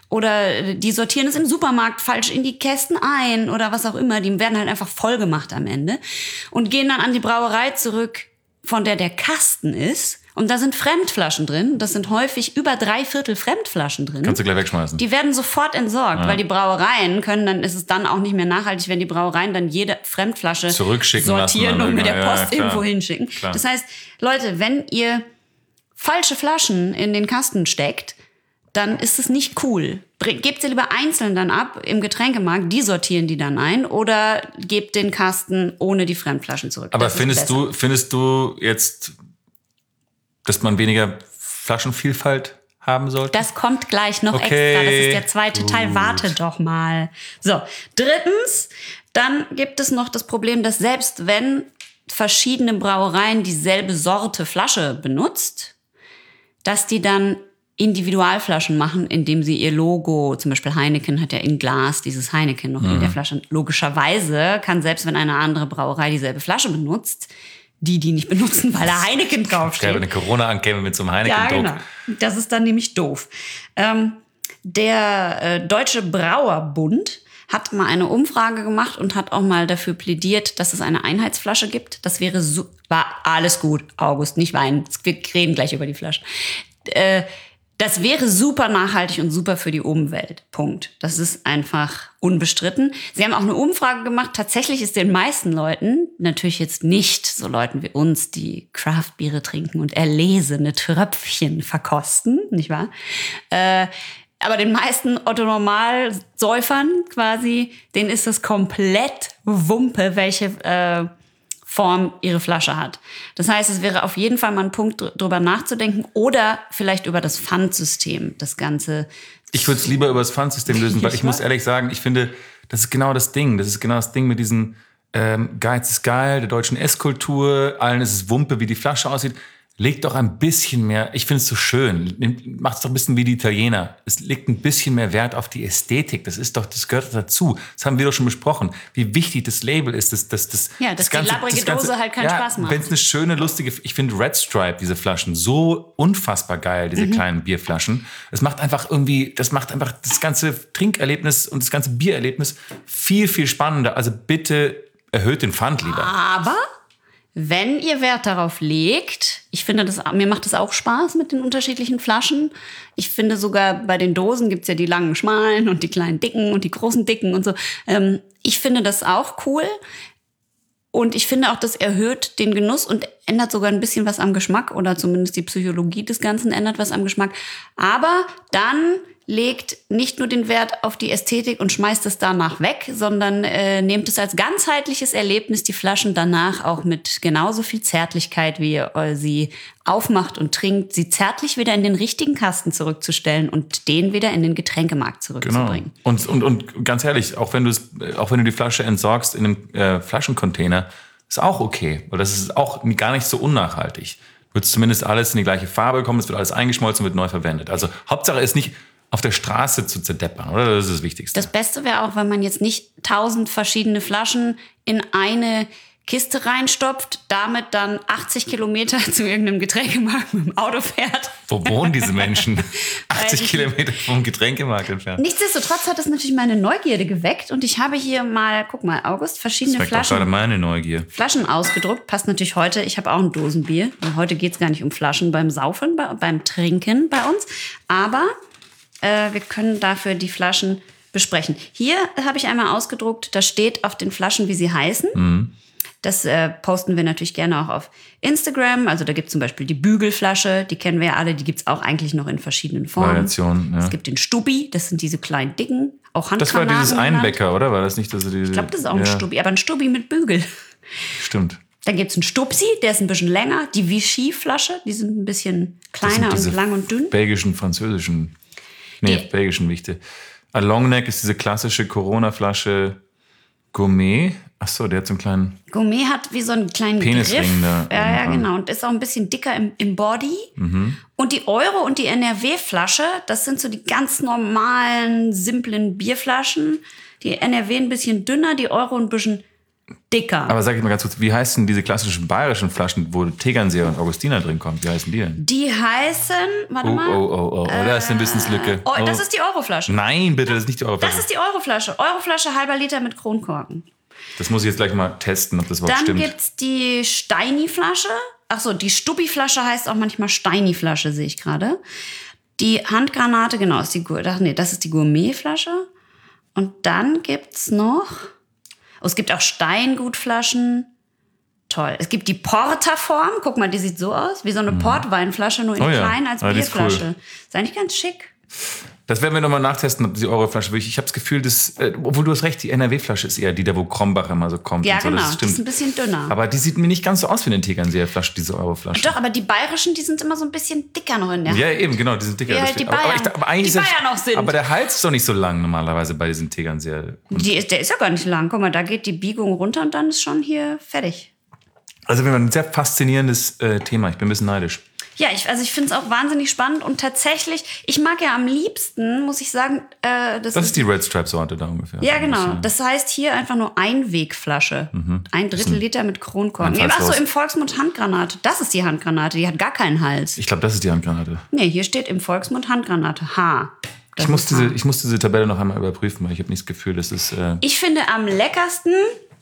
oder die sortieren es im Supermarkt falsch in die Kästen ein oder was auch immer, die werden halt einfach voll gemacht am Ende und gehen dann an die Brauerei zurück, von der der Kasten ist. Und da sind Fremdflaschen drin. Das sind häufig über drei Viertel Fremdflaschen drin. Kannst du gleich wegschmeißen. Die werden sofort entsorgt, Ja. weil die Brauereien können, dann ist es dann auch nicht mehr nachhaltig, wenn die Brauereien dann jede Fremdflasche Zurückschicken sortieren lassen und mit dann der irgendwann. Post Ja, ja, irgendwo klar. hinschicken. Klar. Das heißt, Leute, wenn ihr falsche Flaschen in den Kasten steckt, dann ist es nicht cool. Bring- Gebt sie lieber einzeln dann ab im Getränkemarkt, die sortieren die dann ein oder gebt den Kasten ohne die Fremdflaschen zurück. Aber Das ist findest besser. du, findest du jetzt, dass man weniger Flaschenvielfalt haben sollte? Das kommt gleich noch Okay, extra. Das ist der zweite Teil. gut. Warte doch mal. So, drittens, dann gibt es noch das Problem, dass selbst wenn verschiedene Brauereien dieselbe Sorte Flasche benutzt, dass die dann Individualflaschen machen, indem sie ihr Logo, zum Beispiel Heineken hat ja in Glas dieses Heineken noch in der Flasche. Logischerweise kann selbst wenn eine andere Brauerei dieselbe Flasche benutzt, die die nicht benutzen, weil da Heineken draufsteht. Wenn eine Corona ankäme mit so einem Ja, Heineken-Druck. genau. Das ist dann nämlich doof. Ähm, der äh, Deutsche Brauerbund hat mal eine Umfrage gemacht und hat auch mal dafür plädiert, dass es eine Einheitsflasche gibt. Das wäre su- war alles gut, August, nicht weinen. Wir reden gleich über die Flasche. Äh, das wäre super nachhaltig und super für die Umwelt. Punkt. Das ist einfach unbestritten. Sie haben auch eine Umfrage gemacht. Tatsächlich ist den meisten Leuten, natürlich jetzt nicht so Leuten wie uns, die Craftbiere trinken und erlesene Tröpfchen verkosten, nicht wahr? Äh, aber den meisten Otto-Normal-Säufern quasi, denen ist es komplett Wumpe, welche äh, Form ihre Flasche hat. Das heißt, es wäre auf jeden Fall mal ein Punkt, dr- drüber nachzudenken oder vielleicht über das Pfandsystem, das Ganze. Ich würde es lieber über das Pfandsystem lösen, weil ich muss ehrlich sagen, ich finde, das ist genau das Ding. Das ist genau das Ding mit diesen ähm, Geiz ist geil, der deutschen Esskultur, allen ist es Wumpe, wie die Flasche aussieht. Legt doch ein bisschen mehr, ich finde es so schön, macht es doch ein bisschen wie die Italiener. Es legt ein bisschen mehr Wert auf die Ästhetik. Das ist doch, das gehört dazu. Das haben wir doch schon besprochen, wie wichtig das Label ist. Das, das, das, Ja, dass die labbrige Dose halt keinen Spaß macht. Wenn es eine schöne, lustige, ich finde Red Stripe, diese Flaschen, so unfassbar geil, diese Mhm. kleinen Bierflaschen. Es macht einfach irgendwie, das macht einfach das ganze Trinkerlebnis und das ganze Biererlebnis viel, viel spannender. Also bitte erhöht den Pfand lieber. Aber wenn ihr Wert darauf legt, ich finde, das, mir macht es auch Spaß mit den unterschiedlichen Flaschen. Ich finde sogar, bei den Dosen gibt's ja die langen, schmalen und die kleinen, dicken und die großen, dicken und so. Ähm, ich finde das auch cool. Und ich finde auch, das erhöht den Genuss und ändert sogar ein bisschen was am Geschmack oder zumindest die Psychologie des Ganzen ändert was am Geschmack. Aber dann legt nicht nur den Wert auf die Ästhetik und schmeißt es danach weg, sondern äh, nehmt es als ganzheitliches Erlebnis, die Flaschen danach auch mit genauso viel Zärtlichkeit, wie ihr äh, sie aufmacht und trinkt, sie zärtlich wieder in den richtigen Kasten zurückzustellen und den wieder in den Getränkemarkt zurückzubringen. Genau. Und, und, und ganz ehrlich, auch wenn, auch wenn du die Flasche entsorgst in einem äh, Flaschencontainer, ist auch okay, weil das ist auch gar nicht so unnachhaltig. Wird zumindest alles in die gleiche Farbe kommen, es wird alles eingeschmolzen und wird neu verwendet. Also Hauptsache ist nicht auf der Straße zu zerdeppern, oder? Das ist das Wichtigste. Das Beste wäre auch, wenn man jetzt nicht tausend verschiedene Flaschen in eine Kiste reinstopft, damit dann achtzig Kilometer zu irgendeinem Getränkemarkt mit dem Auto fährt. Wo wohnen diese Menschen? achtzig Kilometer vom Getränkemarkt entfernt. Nichtsdestotrotz hat das natürlich meine Neugierde geweckt und ich habe hier mal, guck mal, August, verschiedene das Flaschen, auch gerade meine Neugier. Flaschen ausgedruckt. Passt natürlich heute, ich habe auch ein Dosenbier. Heute geht es gar nicht um Flaschen beim Saufen, bei, beim Trinken bei uns, aber äh, wir können dafür die Flaschen besprechen. Hier habe ich einmal ausgedruckt, da steht auf den Flaschen, wie sie heißen. Mhm. Das äh, posten wir natürlich gerne auch auf Instagram. Also da gibt es zum Beispiel die Bügelflasche, die kennen wir ja alle, die gibt es auch eigentlich noch in verschiedenen Formen. Variationen, ja. Es gibt den Stubi, das sind diese kleinen dicken, auch Handgranaten. Das war dieses Einbecker, oder? War das nicht, dass diese, ich glaube, das ist auch ein ja. Stubi, aber ein Stubi mit Bügel. Stimmt. Dann gibt es einen Stupsi, der ist ein bisschen länger. Die Vichy-Flasche, die sind ein bisschen kleiner und lang und dünn. Belgischen, französischen, nee, Die, belgischen Wichte. A Longneck ist diese klassische Corona-Flasche Gourmet. Ach so, der hat so einen kleinen Gourmet hat wie so einen kleinen Penisring Griff. da. Ja, ja, genau. Und ist auch ein bisschen dicker im, im Body. Mhm. Und die Euro und die N R W-Flasche, das sind so die ganz normalen, simplen Bierflaschen. Die N R W ein bisschen dünner, die Euro ein bisschen dicker. Aber sag ich mal ganz kurz, wie heißen diese klassischen bayerischen Flaschen, wo Tegernseer und Augustiner drin kommt? Wie heißen die denn? Die heißen, warte oh, mal. Oh, oh, oh, oh, äh, da ist eine Wissenslücke. Oh, oh. Das ist die Euroflasche. Nein, bitte, das ist nicht die Euroflasche. Das ist die Euroflasche. Euroflasche, halber Liter mit Kronkorken. Das muss ich jetzt gleich mal testen, ob das überhaupt Dann stimmt. Dann gibt's die Steini-Flasche. Achso, die Stuppi-Flasche heißt auch manchmal Steini-Flasche, sehe ich gerade. Die Handgranate, genau, ist die, ach nee, das ist die Gourmet-Flasche. Und dann gibt's noch, oh, es gibt auch Steingutflaschen. Toll. Es gibt die Porterform. Guck mal, die sieht so aus, wie so eine mhm. Portweinflasche, nur in oh ja. klein als ja, Bierflasche. Ist, cool. Ist eigentlich ganz schick. Das werden wir nochmal nachtesten, ob diese Euroflasche wirklich. Ich habe das Gefühl, dass, äh, obwohl du hast recht, die N R W-Flasche ist eher die, da wo Krombach immer so kommt. Ja, und so. genau. Das die ist ein bisschen dünner. Aber die sieht mir nicht ganz so aus wie eine Tegernseer-Flasche, diese Euroflasche. Doch, aber die bayerischen, die sind immer so ein bisschen dicker noch in der Hand. Ja, eben, genau, die sind dicker. Wie halt die Bayern, aber, aber, ich, aber eigentlich die ist Bayern das, auch sind. Aber der Hals ist doch nicht so lang normalerweise bei diesen Tegernseer. Die ist, der ist ja gar nicht lang. Guck mal, da geht die Biegung runter und dann ist schon hier fertig. Also wir haben ein sehr faszinierendes äh, Thema. Ich bin ein bisschen neidisch. Ja, ich, also ich finde es auch wahnsinnig spannend und tatsächlich, ich mag ja am liebsten, muss ich sagen, äh, das, das ist die Red Stripe-Sorte da ungefähr. Ja, genau. Das heißt hier einfach nur Einwegflasche. Mhm. Ein Drittel Liter mit Kronkorken. Ja, Achso, im Volksmund Handgranate. Das ist die Handgranate, die hat gar keinen Hals. Ich glaube, das ist die Handgranate. Nee, hier steht im Volksmund Handgranate. H. Ich muss, diese, ich muss diese Tabelle noch einmal überprüfen, weil ich habe nicht das Gefühl, das ist... Äh ich finde am leckersten...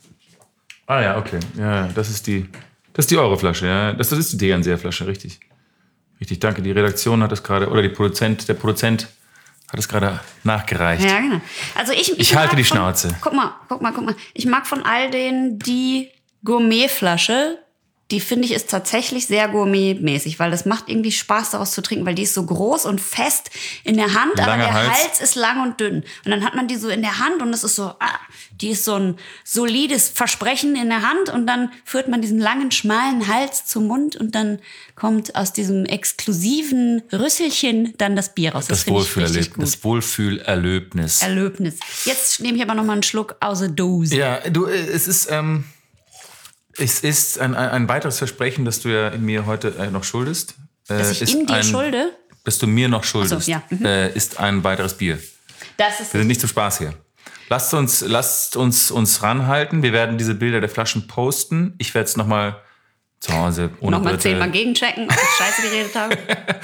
Ah ja, okay. Ja, das ist die, das ist die Euroflasche. Ja. Das, das ist die Tegernseer-Flasche, richtig. Richtig, danke. Die Redaktion hat es gerade, oder die Produzent, der Produzent hat es gerade nachgereicht. Ja, genau. Also ich, ich, ich halte die von, Schnauze. Guck mal, guck mal, guck mal. Ich mag von all denen die Gourmetflasche. Die finde ich ist tatsächlich sehr gourmetmäßig, weil das macht irgendwie Spaß, daraus zu trinken, weil die ist so groß und fest in der Hand, aber Langer der Hals. Hals ist lang und dünn. Und dann hat man die so in der Hand und es ist so, ah, die ist so ein solides Versprechen in der Hand und dann führt man diesen langen, schmalen Hals zum Mund und dann kommt aus diesem exklusiven Rüsselchen dann das Bier raus. Das, das Wohlfühlerlebnis. Das Wohlfühlerlebnis. Erlebnis. Jetzt nehme ich aber noch mal einen Schluck aus der Dose. Ja, du, es ist... Ähm Es ist ein, ein, ein weiteres Versprechen, das du ja in mir heute äh, noch schuldest. Äh, dass ich ist in dir ein, schulde? Dass du mir noch schuldest, Ach so, ja. Mhm. äh, ist ein weiteres Bier. Das ist Wir sind nicht zum Spaß hier. Lasst uns, lasst uns uns ranhalten. Wir werden diese Bilder der Flaschen posten. Ich werde es nochmal zu Hause ohne Nochmal Britte. zehnmal gegenchecken, ob ich Scheiße geredet habe.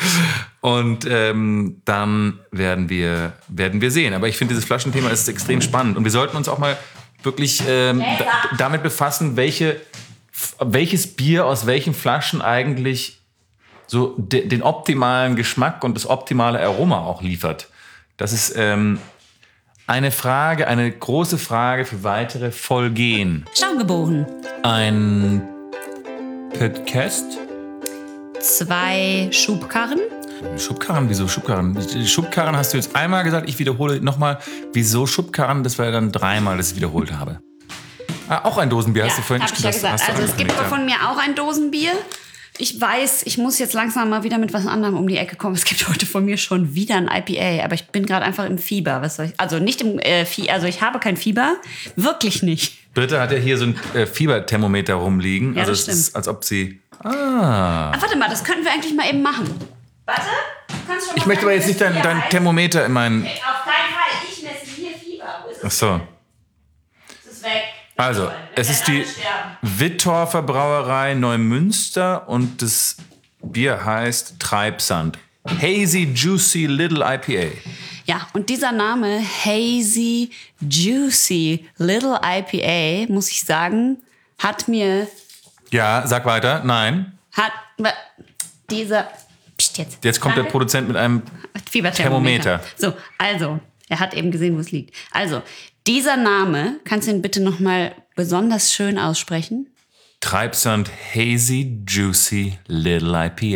Und ähm, dann werden wir, werden wir sehen. Aber ich finde, dieses Flaschenthema ist extrem spannend. Und wir sollten uns auch mal wirklich ähm, d- damit befassen, welche, welches Bier aus welchen Flaschen eigentlich so de- den optimalen Geschmack und das optimale Aroma auch liefert. Das ist ähm, eine Frage, eine große Frage für weitere Folgen. Schaumgeboren. Ein Podcast. Zwei Schubkarren. Schubkarren, wieso Schubkarren? Die Schubkarren hast du jetzt einmal gesagt, ich wiederhole nochmal, wieso Schubkarren? Das war ja dann dreimal, dass ich wiederholt habe. Ah, auch ein Dosenbier, Ja, hast du vorhin hab ich ja gesagt. Also es gibt von mir auch ein Dosenbier. Ich weiß, ich muss jetzt langsam mal wieder mit was anderem um die Ecke kommen. Es gibt heute von mir schon wieder ein I P A, aber ich bin gerade einfach im Fieber. Was soll ich? Also nicht im äh, Fieber, also ich habe kein Fieber, wirklich nicht. Britta hat ja hier so ein äh, Fieberthermometer rumliegen. Ja, also das es stimmt. ist, als ob sie. Ah. Ah, warte mal, das könnten wir eigentlich mal eben machen. Warte, du kannst schon mal Ich möchte aber jetzt nicht dein, dein Thermometer in meinen. Okay, auf keinen Fall, ich messe hier Fieber. Wo ist Ach es? so. Es ist weg. Also, Wir es ist werden die alle sterben. Wittorfer Brauerei Neumünster und das Bier heißt Treibsand. Hazy Juicy Little I P A. Ja, und dieser Name Hazy Juicy Little I P A, muss ich sagen, hat mir, Ja, sag weiter. Nein. hat dieser, Psst jetzt. Jetzt kommt der Produzent mit einem Fieberthermometer. Thermometer. So, also, er hat eben gesehen, wo es liegt. Also, dieser Name, kannst du ihn bitte nochmal besonders schön aussprechen? Treibsand Hazy Juicy Little I P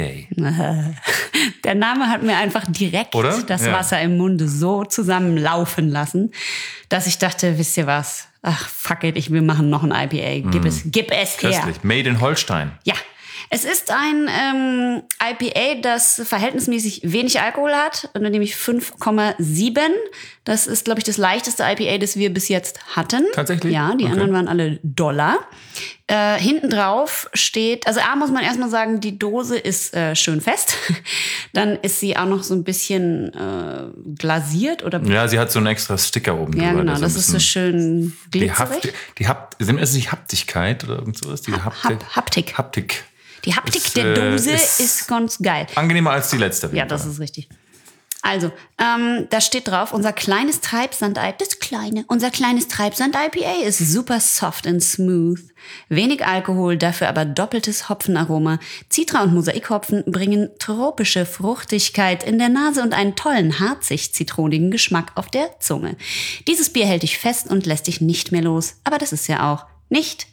A. Der Name hat mir einfach direkt Oder? das Ja. Wasser im Munde so zusammenlaufen lassen, dass ich dachte, wisst ihr was? Ach, fuck it, ich, wir machen noch ein I P A. Gib es, gib es her. Köstlich. Made in Holstein. Ja, es ist ein ähm, I P A, das verhältnismäßig wenig Alkohol hat, nämlich fünf Komma sieben. Das ist, glaube ich, das leichteste I P A, das wir bis jetzt hatten. Tatsächlich? Ja, die Okay. anderen waren alle Dollar. Äh, hinten drauf steht, also A muss man erstmal sagen, die Dose ist äh, schön fest. Dann ist sie auch noch so ein bisschen äh, glasiert oder Ja, sie hat so einen extra Sticker oben ja, drüber. genau, der das ein ist so bisschen- schön Die glitzerig. Haft, die Hapt, sind es nicht Haptigkeit oder irgend sowas? Die Hapti- Hap- Haptik. Haptik. Die Haptik Ist, der äh, Dose ist- ist ganz geil. Angenehmer als die letzte. auf Ja, jeden das Fall. ist richtig. Also, ähm, da steht drauf, unser kleines Treibsand-I P A, das kleine, unser kleines Treibsand-I P A ist super soft and smooth. Wenig Alkohol, dafür aber doppeltes Hopfenaroma. Citra und Mosaikhopfen bringen tropische Fruchtigkeit in der Nase und einen tollen, harzig-zitronigen Geschmack auf der Zunge. Dieses Bier hält dich fest und lässt dich nicht mehr los. Aber das ist ja auch nicht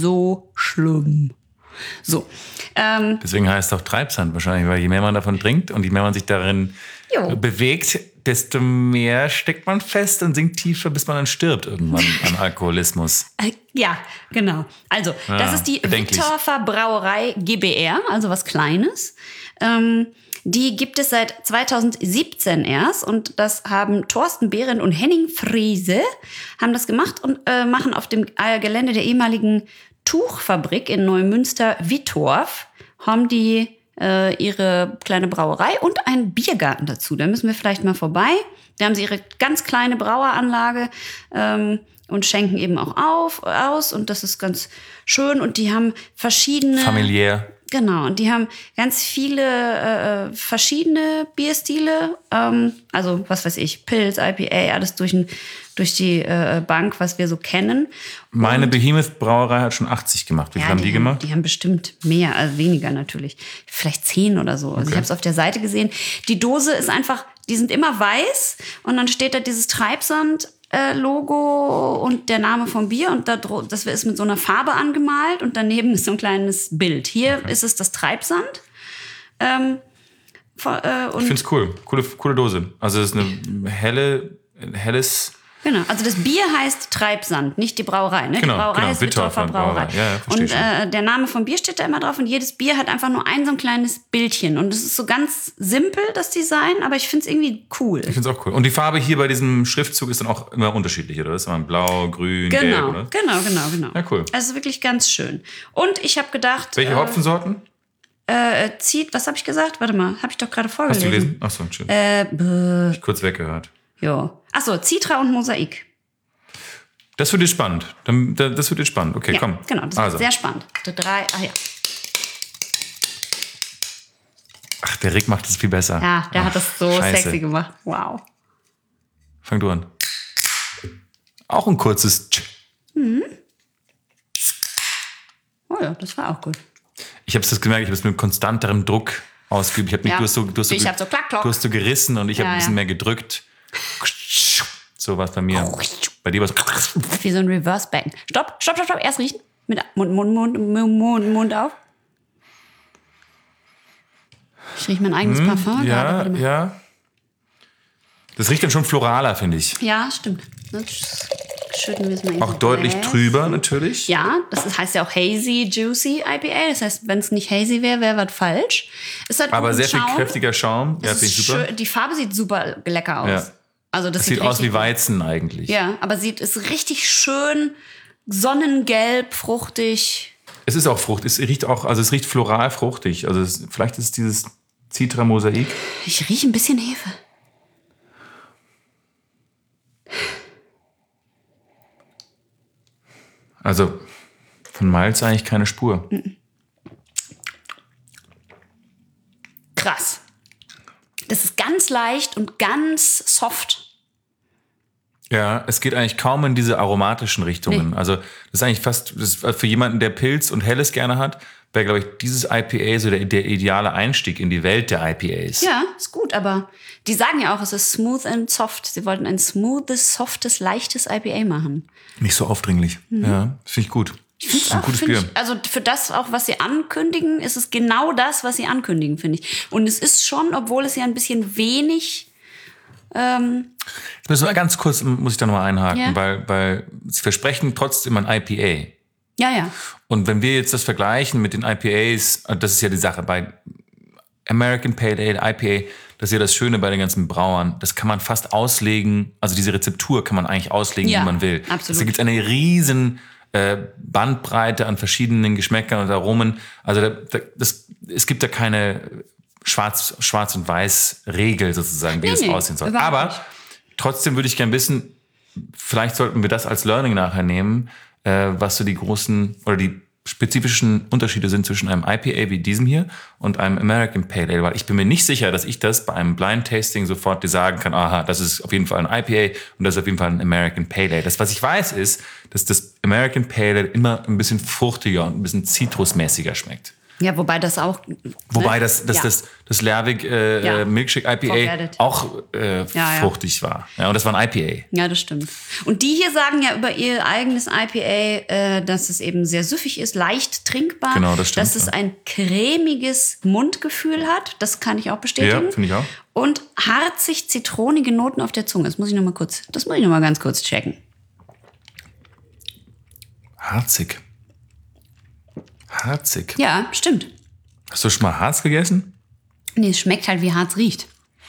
so schlimm. So, ähm, Deswegen heißt es auch Treibsand wahrscheinlich, weil je mehr man davon trinkt und je mehr man sich darin Jo. bewegt, desto mehr steckt man fest und sinkt tiefer, bis man dann stirbt irgendwann an Alkoholismus. Äh, Ja, genau. Also, das Ja, ist die bedenklich. Wittorfer Brauerei G b R, also was Kleines. Ähm, die gibt es seit zweitausendsiebzehn erst und das haben Thorsten Behrendt und Henning Friese haben das gemacht und äh, machen auf dem äh, Gelände der ehemaligen Tuchfabrik in Neumünster-Wittorf haben die äh, ihre kleine Brauerei und einen Biergarten dazu. Da müssen wir vielleicht mal vorbei. Da haben sie ihre ganz kleine Braueranlage ähm, und schenken eben auch auf, aus. Und das ist ganz schön. Und die haben verschiedene... Familiär. Genau, und die haben ganz viele äh, verschiedene Bierstile. Ähm, also, was weiß ich, Pils, I P A, alles durch, ein, durch die äh, Bank, was wir so kennen. Meine Behemoth-Brauerei hat schon achtzig gemacht. Wie viel Ja, haben die, gemacht? Die haben bestimmt mehr, also weniger natürlich. Vielleicht zehn oder so. Also ich habe es auf der Seite gesehen. Die Dose ist einfach, die sind immer weiß und dann steht da dieses Treibsand-Logo und der Name vom Bier und da, dro- das ist mit so einer Farbe angemalt und daneben ist so ein kleines Bild. Hier ist es das Treibsand. Ähm, von, äh, und Ich finde es cool. Coole, coole Dose. Also es ist eine helle, ein helles... Genau, also das Bier heißt Treibsand, nicht die Brauerei. Ne? Genau, die Brauerei genau, ist Wittorfer Wittorfer Brauerei. Brauerei. Ja, ja, verstehe und äh, der Name vom Bier steht da immer drauf und jedes Bier hat einfach nur ein so ein kleines Bildchen. Und es ist so ganz simpel, das Design, aber ich finde es irgendwie cool. Ich finde es auch cool. Und die Farbe hier bei diesem Schriftzug ist dann auch immer unterschiedlich, oder? Das ist immer blau, grün, gelb, Genau, oder? genau, genau, genau. Ja, cool. Also wirklich ganz schön. Und ich habe gedacht, Welche Hopfensorten? äh, zieht, was habe ich gesagt? Warte mal, habe ich doch gerade Hast vorgelesen. du gelesen? Achso, schön. Äh, bäh, Kurz weggehört. ja. Achso, Citra und Mosaik. Das wird jetzt spannend. Dann- da- Das wird jetzt spannend. Okay, Ja, komm. genau, das also. ist sehr spannend. Drei, ah ja. Ach, der Rick macht das viel besser. Ja, der hat das so Scheiße. sexy gemacht. Wow. Fang du an. Auch ein kurzes Tsch. Oh ja, das war auch gut. Ich habe es gemerkt, ich habe es mit konstanterem Druck ausgeübt. Ich habe nicht, Ja. du hast so, du hast so, Ich hab so klack, klack. du hast so gerissen und ich habe Ja, ein bisschen ja. mehr gedrückt. So war es bei mir. Bei dir war es. Wie so ein Reverse Backen. Stopp, stopp, stopp, stopp. Erst riechen. Mit Mund, Mund, Mund, Mund, Mund, Mund auf. Ich rieche mein eigenes hm, Parfum. Ja, gerade. ja. Das riecht dann schon floraler, finde ich. Ja, stimmt. Schütten wir es mal in Auch deutlich Gläs. Trüber natürlich. Ja, das ist, heißt ja auch Hazy Juicy I P A. Das heißt, wenn es nicht hazy wäre, wäre was falsch. Es hat aber sehr Schaum. viel kräftiger Schaum. Ja, finde ich super. Schön, die Farbe sieht super lecker aus. Ja. Also das, das sieht, sieht aus wie Weizen eigentlich. Ja, aber sieht ist richtig schön sonnengelb, fruchtig. Es ist auch Frucht. Es riecht auch, also es riecht floral fruchtig. Also es, vielleicht ist es dieses Citra-Mosaik. Ich rieche ein bisschen Hefe. Also von Malz eigentlich keine Spur. Krass. Das ist ganz leicht und ganz soft. Ja, es geht eigentlich kaum in diese aromatischen Richtungen. Nee. Also das ist eigentlich fast, das ist für jemanden, der Pilz und Helles gerne hat, wäre, glaube ich, dieses I P A so der, der ideale Einstieg in die Welt der I P As. Ja, ist gut, aber die sagen ja auch, es ist smooth and soft. Sie wollten ein smoothes, softes, leichtes I P A machen. Nicht so aufdringlich. Mhm. Ja, finde ich gut. Ich finde es auch, gutes Bier. Ich, also für das auch, was sie ankündigen, ist es genau das, was sie ankündigen, finde ich. Und es ist schon, obwohl es ja ein bisschen wenig... Ähm, Jetzt müssen wir ganz kurz, muss ich da nochmal einhaken, ja. weil, weil sie versprechen trotzdem ein I P A. Ja, ja. Und wenn wir jetzt das vergleichen mit den I P As, das ist ja die Sache, bei American Pale Ale, I P A, das ist ja das Schöne bei den ganzen Brauern, das kann man fast auslegen, also diese Rezeptur kann man eigentlich auslegen, ja, wie man will. Absolut. Da gibt es eine riesen äh, Bandbreite an verschiedenen Geschmäckern und Aromen. Also da, da, das, es gibt da keine Schwarz, Schwarz- und Weiß-Regel sozusagen, wie nee, es nee, aussehen soll. Aber nicht. Trotzdem würde ich gerne wissen, vielleicht sollten wir das als Learning nachher nehmen, äh, was so die großen oder die spezifischen Unterschiede sind zwischen einem I P A wie diesem hier und einem American Pale Ale. Weil ich bin mir nicht sicher, dass ich das bei einem Blind Tasting sofort dir sagen kann, aha, das ist auf jeden Fall ein I P A und das ist auf jeden Fall ein American Pale Ale. Das, was ich weiß, ist, dass das American Pale Ale immer ein bisschen fruchtiger und ein bisschen zitrusmäßiger schmeckt. Ja, wobei das auch... Wobei ne? das, das, ja. das, das Lervig äh, ja. Milkshake I P A auch äh, ja, ja. fruchtig war. Ja, und das war ein I P A. Ja, das stimmt. Und die hier sagen ja über ihr eigenes I P A, äh, dass es eben sehr süffig ist, leicht trinkbar. Genau, das stimmt. Dass es ein cremiges Mundgefühl hat. Das kann ich auch bestätigen. Ja, finde ich auch. Und harzig zitronige Noten auf der Zunge. Das muss ich noch mal kurz, das muss ich noch mal ganz kurz checken. Harzig. Harzig. Ja, stimmt. Hast du schon mal Harz gegessen? Nee, es schmeckt halt, wie Harz riecht.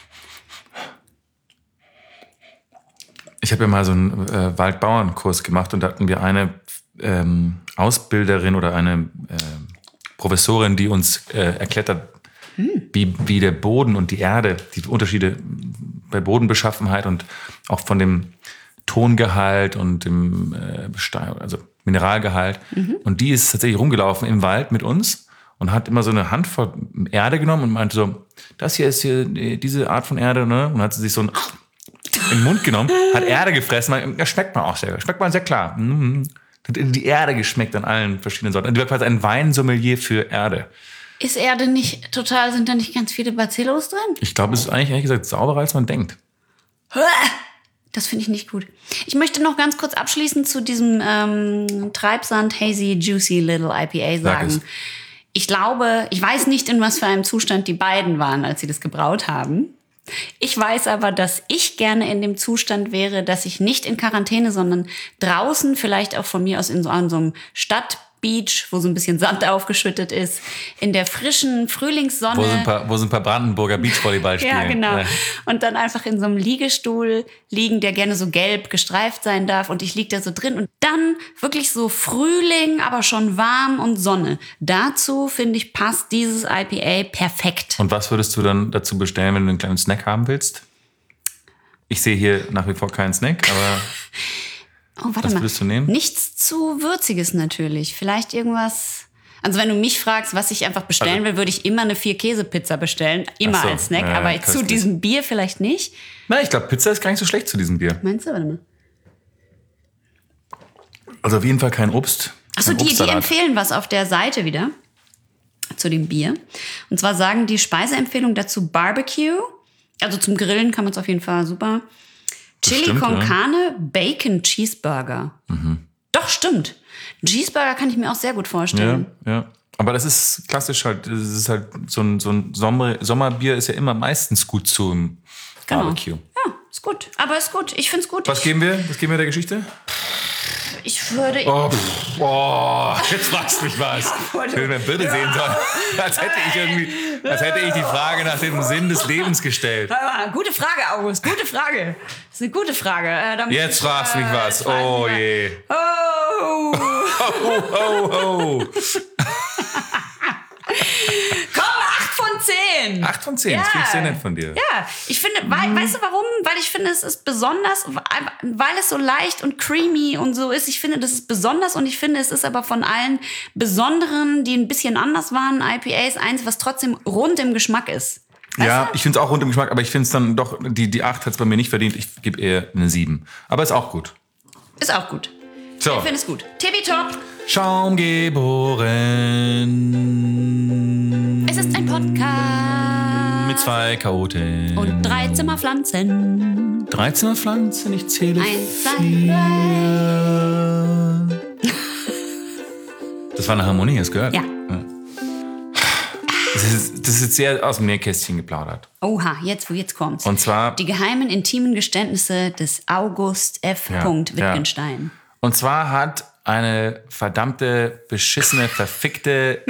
Ich habe ja mal so einen äh, Waldbauernkurs gemacht und da hatten wir eine ähm, Ausbilderin oder eine äh, Professorin, die uns äh, erklärt hat, hm. wie, wie der Boden und die Erde, die Unterschiede bei Bodenbeschaffenheit und auch von dem Tongehalt und dem äh, Stein, also Mineralgehalt. Mhm. Und die ist tatsächlich rumgelaufen im Wald mit uns und hat immer so eine Handvoll Erde genommen und meinte so, das hier ist hier diese Art von Erde, ne? Und hat sie sich so ein in den Mund genommen, hat Erde gefressen. Das schmeckt man auch sehr, schmeckt man sehr klar. Mhm. Hat die Erde geschmeckt an allen verschiedenen Sorten. Die war quasi ein Weinsommelier für Erde. Ist Erde nicht total, sind da nicht ganz viele Bacillos drin? Ich glaube, es ist eigentlich ehrlich gesagt sauberer, als man denkt. Das finde ich nicht gut. Ich möchte noch ganz kurz abschließend zu diesem ähm, Treibsand Hazy Juicy Little I P A sagen. Sag ich glaube, ich weiß nicht, in was für einem Zustand die beiden waren, als sie das gebraut haben. Ich weiß aber, dass ich gerne in dem Zustand wäre, dass ich nicht in Quarantäne, sondern draußen, vielleicht auch von mir aus in so, an so einem Stadtbeach, wo so ein bisschen Sand aufgeschüttet ist, in der frischen Frühlingssonne. Wo so ein paar, wo so ein paar Brandenburger Beachvolleyball spielen. Ja, genau. Ja. Und dann einfach in so einem Liegestuhl liegen, der gerne so gelb gestreift sein darf. Und ich liege da so drin. Und dann wirklich so Frühling, aber schon warm und Sonne. Dazu, finde ich, passt dieses I P A perfekt. Und was würdest du dann dazu bestellen, wenn du einen kleinen Snack haben willst? Ich sehe hier nach wie vor keinen Snack, aber... Oh, warte was mal. würdest du nehmen? Nichts zu Würziges natürlich. Vielleicht irgendwas... Also wenn du mich fragst, was ich einfach bestellen also, will, würde ich immer eine Vier-Käse-Pizza bestellen. Immer so, als Snack. Ja, aber köstlich. Zu diesem Bier vielleicht nicht. Na, ich glaube, Pizza ist gar nicht so schlecht zu diesem Bier. Meinst du? Warte mal. Also auf jeden Fall kein Obst. Achso, die, die empfehlen was auf der Seite wieder zu dem Bier. Und zwar sagen die Speiseempfehlung dazu Barbecue. Also zum Grillen kann man es auf jeden Fall super. Chili stimmt, con Carne, ja. Bacon Cheeseburger. Mhm. Doch, stimmt. Cheeseburger kann ich mir auch sehr gut vorstellen. Ja, ja. Aber das ist klassisch halt, das ist halt so ein, so ein Sommer, Sommerbier ist ja immer meistens gut zum Genau. Barbecue. Ja, ist gut. Aber ist gut. Ich find's gut. Was ich, geben wir? Was geben wir der Geschichte? ich würde... Oh, pff, oh, jetzt fragst du mich was. Ich hätte mir Bitte sehen sollen. Als hätte ich irgendwie, als hätte ich die Frage nach dem Sinn des Lebens gestellt. Gute Frage, August. Gute Frage. Das ist eine gute Frage. Äh, da muss Jetzt ich, fragst du mich äh, was. ich weiß Oh nicht mehr. je. Oh. Oh, oh, oh. Komm, acht von zehn. Acht von zehn, Ja. das finde ich sehr nett von dir. Ja, ich finde, weil, weißt du warum? Weil ich finde, es ist besonders, weil es so leicht und creamy und so ist. Ich finde, das ist besonders und ich finde, es ist aber von allen besonderen, die ein bisschen anders waren, I P As, eins, was trotzdem rund im Geschmack ist. Weißt Ja, du? ich finde es auch rund im Geschmack, aber ich finde es dann doch, die, die acht hat es bei mir nicht verdient. Ich gebe eher eine sieben. Aber ist auch gut. Ist auch gut. So, Ich finde es gut. Tippitopp. Schaum geboren. Es ist ein Podcast. Mit zwei Chaoten. Und drei Zimmerpflanzen. drei Zimmerpflanzen, ich zähle Eins, zwei, vier. Das war eine Harmonie, hast du gehört? Ja. Das ist, das ist jetzt sehr aus dem Nähkästchen geplaudert. Oha, jetzt, jetzt kommt's. Und zwar, Die geheimen, intimen Geständnisse des August F. Ja, Wittgenstein. und zwar hat eine verdammte, beschissene, verfickte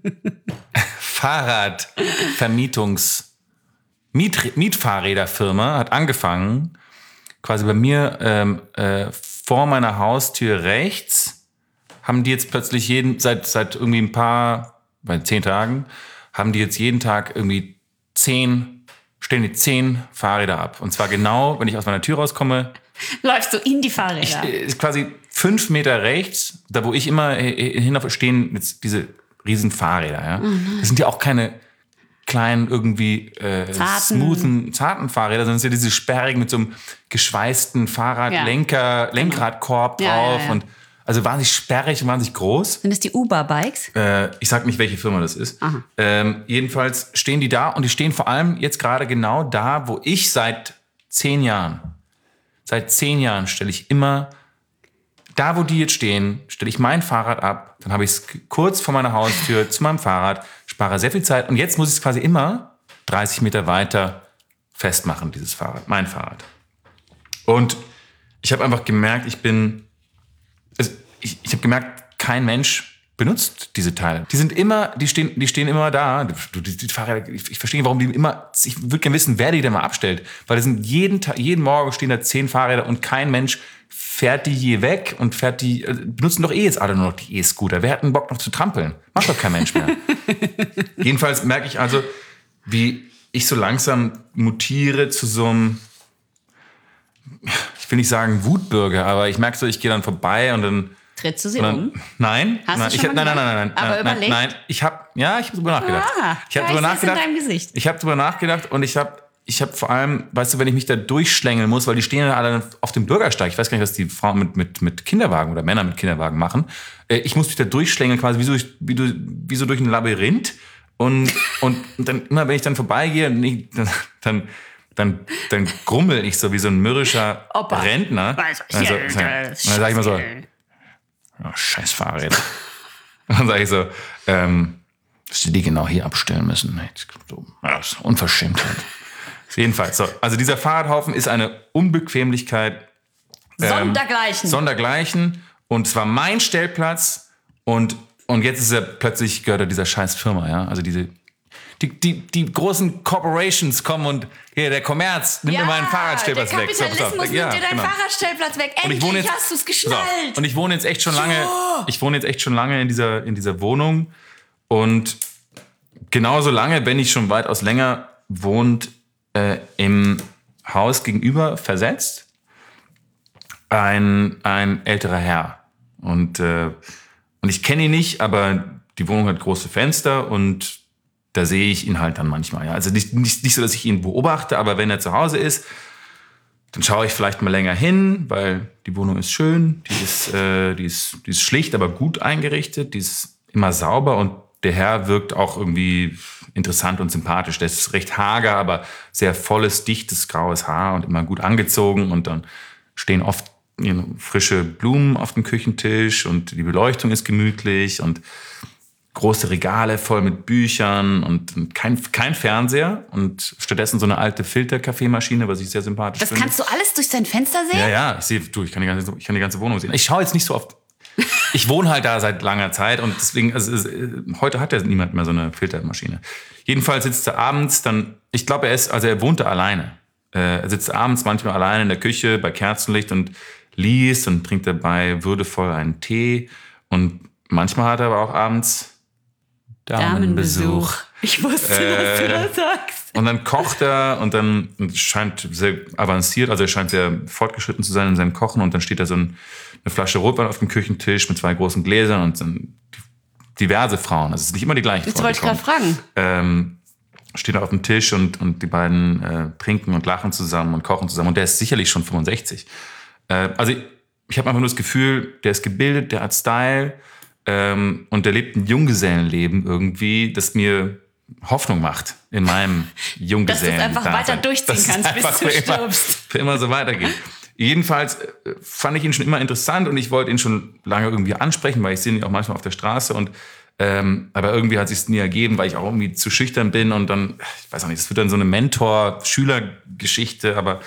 Fahrradvermietungs- Miet- Mietfahrräderfirma hat angefangen, quasi bei mir ähm, äh, vor meiner Haustür rechts, haben die jetzt plötzlich jeden, seit, seit irgendwie ein paar, bei zehn Tagen, haben die jetzt jeden Tag irgendwie zehn, stellen die zehn Fahrräder ab. Und zwar genau, wenn ich aus meiner Tür rauskomme, Läufst du in die Fahrräder? ist quasi fünf Meter rechts, da wo ich immer hinauf stehen, jetzt diese riesen Fahrräder. Ja? Das sind ja auch keine kleinen, irgendwie äh, Zarten. smoothen, zarten Fahrräder, sondern es sind ja diese sperrigen mit so einem geschweißten Fahrradlenker, Lenkradkorb Ja, drauf. ja, ja. Und also wahnsinnig sperrig und wahnsinnig groß. Sind es die Uber-Bikes? Äh, ich sag nicht, welche Firma das ist. Ähm, jedenfalls stehen die da und die stehen vor allem jetzt gerade genau da, wo ich seit zehn Jahren, seit zehn Jahren stelle ich immer, da wo die jetzt stehen, stelle ich mein Fahrrad ab, dann habe ich es kurz vor meiner Haustür zu meinem Fahrrad, spare sehr viel Zeit und jetzt muss ich es quasi immer dreißig Meter weiter festmachen, dieses Fahrrad, mein Fahrrad. Und ich habe einfach gemerkt, ich bin, also ich, ich habe gemerkt, kein Mensch benutzt diese Teile. Die sind immer, die stehen, die stehen immer da. Die, die, die Fahrräder, ich, ich verstehe nicht, warum die immer, ich würde gerne wissen, wer die denn mal abstellt. Weil das sind jeden Tag, jeden Morgen stehen da zehn Fahrräder und kein Mensch fährt die je weg und fährt die, äh, benutzen doch eh jetzt alle nur noch die E-Scooter. Wer hat einen Bock noch zu trampeln? Macht doch kein Mensch mehr. Jedenfalls merke ich also, wie ich so langsam mutiere zu so einem, ich will nicht sagen Wutbürger, aber ich merke so, ich gehe dann vorbei und dann Trittst du sie und dann, um? Nein, Hast du nein, schon ich hab, mal nein, nein, nein, gemacht? nein, Aber nein, nein, überlegt? nein, ich habe, ja, ich habe drüber nachgedacht. Ah, ich habe ja, drüber ich seh's in nachgedacht. deinem Gesicht. Ich habe drüber nachgedacht und ich habe, ich habe vor allem, weißt du, wenn ich mich da durchschlängeln muss, weil die stehen ja alle auf dem Bürgersteig. Ich weiß gar nicht, was die Frauen mit mit mit Kinderwagen oder Männer mit Kinderwagen machen. Äh, Ich muss mich da durchschlängeln, quasi wie so, durch- wie, du, wie so durch ein Labyrinth. Und und, und dann immer, wenn ich dann vorbeigehe, nee, dann dann dann, dann grummel ich so wie so ein mürrischer Opa. Rentner. Weiß ich, Also, ja, und dann sage ich mal so. Oh, scheiß Fahrräder. Und dann sage ich so, ähm, dass die die genau hier abstellen müssen. Ja, das ist Unverschämtheit. Jedenfalls, so. Also dieser Fahrradhaufen ist eine Unbequemlichkeit. ähm, Sondergleichen. Sondergleichen. Und zwar mein Stellplatz. Und, und jetzt ist er plötzlich, gehört er dieser scheiß Firma, ja. Also diese, die, die, die großen Corporations kommen und hier, der Kommerz, nimm mir meinen Fahrradstellplatz der weg. So, pass auf. Kapitalismus nimmt Ja, dir deinen genau. Fahrradstellplatz weg. Und ich Endlich wohne jetzt, hast du es so, geschnallt. und ich wohne jetzt echt schon lange, ich wohne jetzt echt schon lange in dieser, in dieser Wohnung und genauso lange, wenn nicht schon weitaus länger, wohnt äh, im Haus gegenüber versetzt ein, ein älterer Herr. Und, äh, und ich kenne ihn nicht, aber die Wohnung hat große Fenster und da sehe ich ihn halt dann manchmal. Ja. Also nicht, nicht, nicht so, dass ich ihn beobachte, aber wenn er zu Hause ist, dann schaue ich vielleicht mal länger hin, weil die Wohnung ist schön, die ist, äh, die ist, die ist schlicht, aber gut eingerichtet, die ist immer sauber und der Herr wirkt auch irgendwie interessant und sympathisch. Der ist recht hager, aber sehr volles, dichtes, graues Haar und immer gut angezogen und dann stehen oft frische Blumen auf dem Küchentisch und die Beleuchtung ist gemütlich und große Regale voll mit Büchern und kein, kein Fernseher und stattdessen so eine alte Filterkaffeemaschine, was ich sehr sympathisch das finde. Das kannst du alles durch sein Fenster sehen? Ja, ja, ich sehe, du, ich kann die ganze, ich kann die ganze Wohnung sehen. Ich schaue jetzt nicht so oft. Ich wohne halt da seit langer Zeit und deswegen, also, heute hat ja niemand mehr so eine Filtermaschine. Jedenfalls sitzt er abends dann, ich glaube, er ist, also er wohnte alleine. Er sitzt abends manchmal alleine in der Küche bei Kerzenlicht und liest und trinkt dabei würdevoll einen Tee und manchmal hat er aber auch abends Damenbesuch. Ich wusste, äh, dass du das sagst. Und dann kocht er und dann und scheint sehr avanciert, also er scheint sehr fortgeschritten zu sein in seinem Kochen und dann steht da so ein, eine Flasche Rotwein auf dem Küchentisch mit zwei großen Gläsern und dann diverse Frauen, also es ist nicht immer die gleiche Frau. Jetzt wollte ich gerade fragen. Ähm, steht da auf dem Tisch und, und die beiden äh, trinken und lachen zusammen und kochen zusammen und der ist sicherlich schon fünfundsechzig. Äh, also ich, ich habe einfach nur das Gefühl, der ist gebildet, der hat Style, Ähm, und der lebt ein Junggesellenleben irgendwie, das mir Hoffnung macht in meinem Junggesellenleben. Dass du es einfach weiter durchziehen kannst, bis du stirbst. Für immer so weitergeht. Jedenfalls fand ich ihn schon immer interessant und ich wollte ihn schon lange irgendwie ansprechen, weil ich sehe ihn auch manchmal auf der Straße und ähm, aber irgendwie hat es sich nie ergeben, weil ich auch irgendwie zu schüchtern bin und dann, ich weiß auch nicht, das wird dann so eine Mentor-Schüler-Geschichte, aber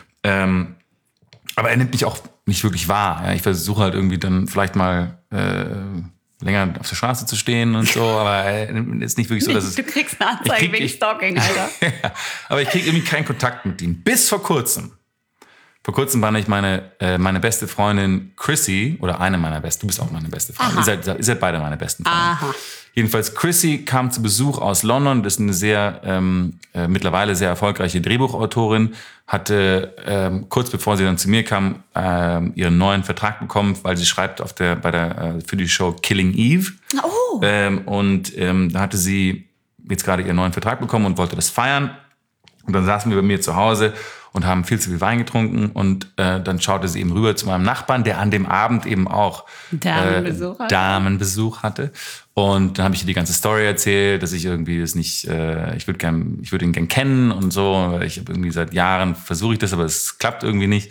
ähm, aber er nimmt mich auch nicht wirklich wahr. Ja, ich versuche halt irgendwie dann vielleicht mal äh, länger auf der Straße zu stehen und so, aber es äh, ist nicht wirklich so, dass es... Du kriegst eine Anzeige krieg, wegen Stalking, Alter. Ja, aber ich kriege irgendwie keinen Kontakt mit ihm. Bis vor kurzem. Vor kurzem war ich meine, äh, meine beste Freundin Chrissy, oder eine meiner besten, du bist auch meine beste Freundin, ihr seid, ihr seid beide meine besten Freunde. Aha. Jedenfalls Chrissy kam zu Besuch aus London, das ist eine sehr, ähm, äh, mittlerweile sehr erfolgreiche Drehbuchautorin, hatte ähm, kurz bevor sie dann zu mir kam, ähm, ihren neuen Vertrag bekommen, weil sie schreibt auf der, bei der, äh, für die Show Killing Eve. Oh. Ähm, und ähm, da hatte sie jetzt gerade ihren neuen Vertrag bekommen und wollte das feiern. Und dann saßen wir bei mir zu Hause und haben viel zu viel Wein getrunken und äh, dann schaute sie eben rüber zu meinem Nachbarn, der an dem Abend eben auch Damenbesuch, äh, Damenbesuch hatte. Und dann habe ich ihr die ganze Story erzählt, dass ich irgendwie das nicht, äh, ich würde gern, ich würde ihn gern kennen und so. Ich habe irgendwie seit Jahren versuche ich das, aber es klappt irgendwie nicht.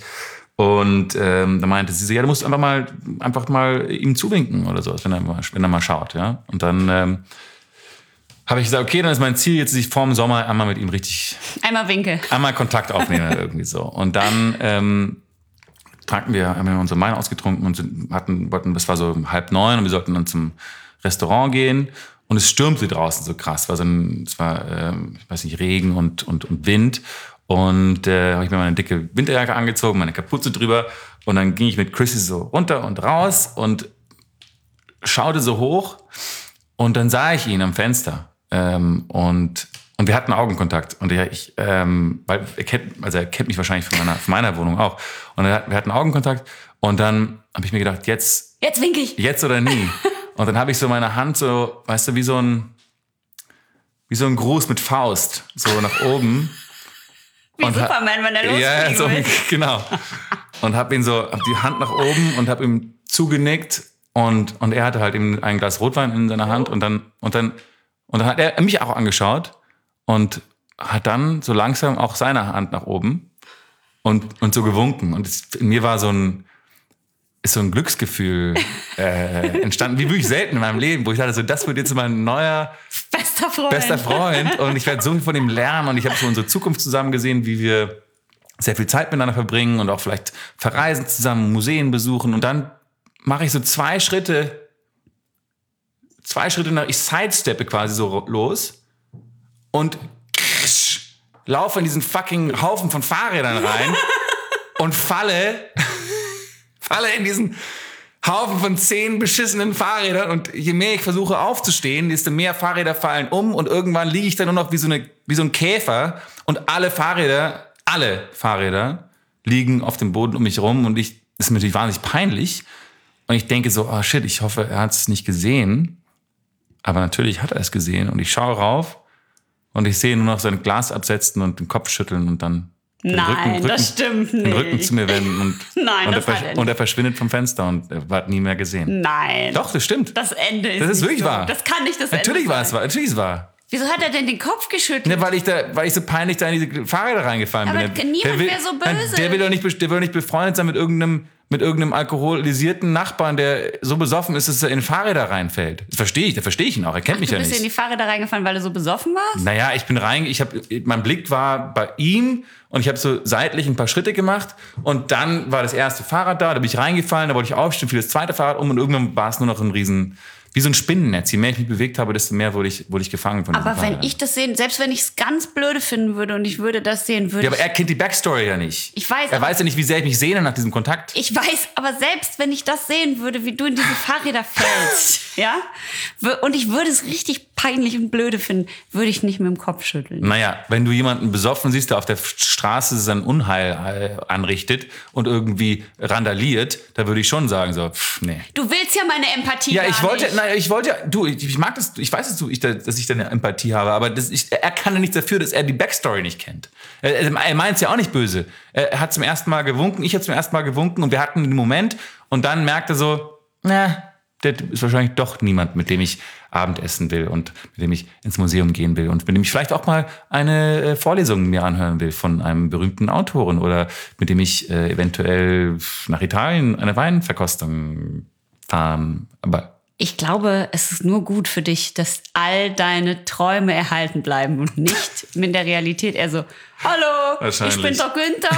Und ähm, da meinte sie so, ja, du musst einfach mal, einfach mal ihm zuwinken oder so, wenn er mal, wenn er mal schaut, ja. Und dann ähm, habe ich gesagt, okay, dann ist mein Ziel jetzt, dass ich vor dem Sommer einmal mit ihm richtig... Einmal Winkel. Einmal Kontakt aufnehmen irgendwie so. Und dann ähm, tranken wir, haben wir unseren Wein ausgetrunken und sind, hatten, wollten, das war so halb neun und wir sollten dann zum Restaurant gehen. Und es stürmte draußen so krass. War so ein, es war, ähm, ich weiß nicht, Regen und, und, und Wind. Und äh, habe ich mir meine dicke Winterjacke angezogen, meine Kapuze drüber. Und dann ging ich mit Chrissy so runter und raus und schaute so hoch. Und dann sah ich ihn am Fenster. Ähm, und, und wir hatten Augenkontakt. Und ich, ähm, weil er kennt, also er kennt mich wahrscheinlich von meiner, von meiner Wohnung auch. Und wir hatten Augenkontakt. Und dann habe ich mir gedacht, jetzt. Jetzt wink ich. Jetzt oder nie. Und dann habe ich so meine Hand so, weißt du, wie so ein, wie so ein Gruß mit Faust, so nach oben. Wie und Superman, wenn er losfliegen ja, so, will. Genau. Und habe ihn so, hab die Hand nach oben und habe ihm zugenickt. Und, und er hatte halt eben ein Glas Rotwein in seiner Hand. Und dann, und dann, und dann hat er mich auch angeschaut und hat dann so langsam auch seine Hand nach oben und, und so gewunken. Und es, in mir war so ein, ist so ein Glücksgefühl äh, entstanden, wie wirklich selten in meinem Leben, wo ich dachte, so, das wird jetzt mein neuer bester Freund. bester Freund. Und ich werde so viel von ihm lernen. Und ich habe so unsere Zukunft zusammen gesehen, wie wir sehr viel Zeit miteinander verbringen und auch vielleicht verreisen zusammen, Museen besuchen. Und dann mache ich so zwei Schritte Zwei Schritte nach, ich sidesteppe quasi so los und krisch, laufe in diesen fucking Haufen von Fahrrädern rein und falle, falle in diesen Haufen von zehn beschissenen Fahrrädern und je mehr ich versuche aufzustehen, desto mehr Fahrräder fallen um und irgendwann liege ich dann nur noch wie so, eine, wie so ein Käfer und alle Fahrräder, alle Fahrräder liegen auf dem Boden um mich rum und ich, das ist mir natürlich wahnsinnig peinlich und ich denke so, oh shit, ich hoffe, er hat es nicht gesehen. Aber natürlich hat er es gesehen und ich schaue rauf und ich sehe nur noch sein Glas absetzen und den Kopf schütteln und dann den Nein, Rücken, Rücken, das stimmt nicht. den Rücken zu mir wenden und, Nein, und, das er, hat er nicht. und er verschwindet vom Fenster und er wird nie mehr gesehen. Nein. Doch, das stimmt. Das Ende ist Das ist nicht wirklich so. wahr. Das kann nicht das Natürlich Ende war sein. es wahr. Natürlich ist es wahr. Wieso hat er denn den Kopf geschüttelt? Ne, weil ich da, weil ich so peinlich da in diese Fahrräder reingefallen Aber bin. Der, niemand der will, wäre so nein, böse. Der will doch nicht, der will doch nicht befreundet sein mit irgendeinem mit irgendeinem alkoholisierten Nachbarn, der so besoffen ist, dass er in Fahrräder reinfällt. Das verstehe ich, da verstehe ich ihn auch. Er kennt Ach, mich ja nicht. Du bist in die Fahrräder reingefallen, weil du so besoffen warst? Naja, ich bin rein, ich habe, mein Blick war bei ihm und ich habe so seitlich ein paar Schritte gemacht und dann war das erste Fahrrad da, da bin ich reingefallen, da wollte ich aufstehen, fiel das zweite Fahrrad um und irgendwann war es nur noch ein riesen, wie so ein Spinnennetz. Je mehr ich mich bewegt habe, desto mehr wurde ich, wurde ich gefangen von diesem Aber wenn Fahrrad. ich das sehen, selbst wenn ich es ganz blöde finden würde und ich würde das sehen, würde Ja, aber ich... er kennt die Backstory ja nicht. Ich weiß, Er aber- weiß ja nicht, wie sehr ich mich sehne nach diesem Kontakt. Ich weiß, aber selbst wenn ich das sehen würde, wie du in diese Fahrräder fällst, ja, w- und ich würde es richtig peinlich und blöde finden, würde ich nicht mit dem Kopf schütteln. Naja, wenn du jemanden besoffen siehst, der auf der Straße sein Unheil äh, anrichtet und irgendwie randaliert, da würde ich schon sagen so, pff, nee. Du willst ja meine Empathie Ja, gar ich wollte, nicht. nein, ich wollte, du, ich, ich mag das, ich weiß, dass, du, ich, dass ich deine Empathie habe, aber das, ich, er kann ja nichts dafür, dass er die Backstory nicht kennt. Er, er meint es ja auch nicht böse. Er hat zum ersten Mal gewunken, ich habe zum ersten Mal gewunken und wir hatten einen Moment und dann merkt er so, na, der ist wahrscheinlich doch niemand, mit dem ich Abendessen will und mit dem ich ins Museum gehen will und mit dem ich vielleicht auch mal eine Vorlesung mir anhören will von einem berühmten Autoren oder mit dem ich äh, eventuell nach Italien eine Weinverkostung fahren. Aber Ich glaube, es ist nur gut für dich, dass all deine Träume erhalten bleiben und nicht mit der Realität eher so, hallo, ich Wahrscheinlich. bin doch Günther.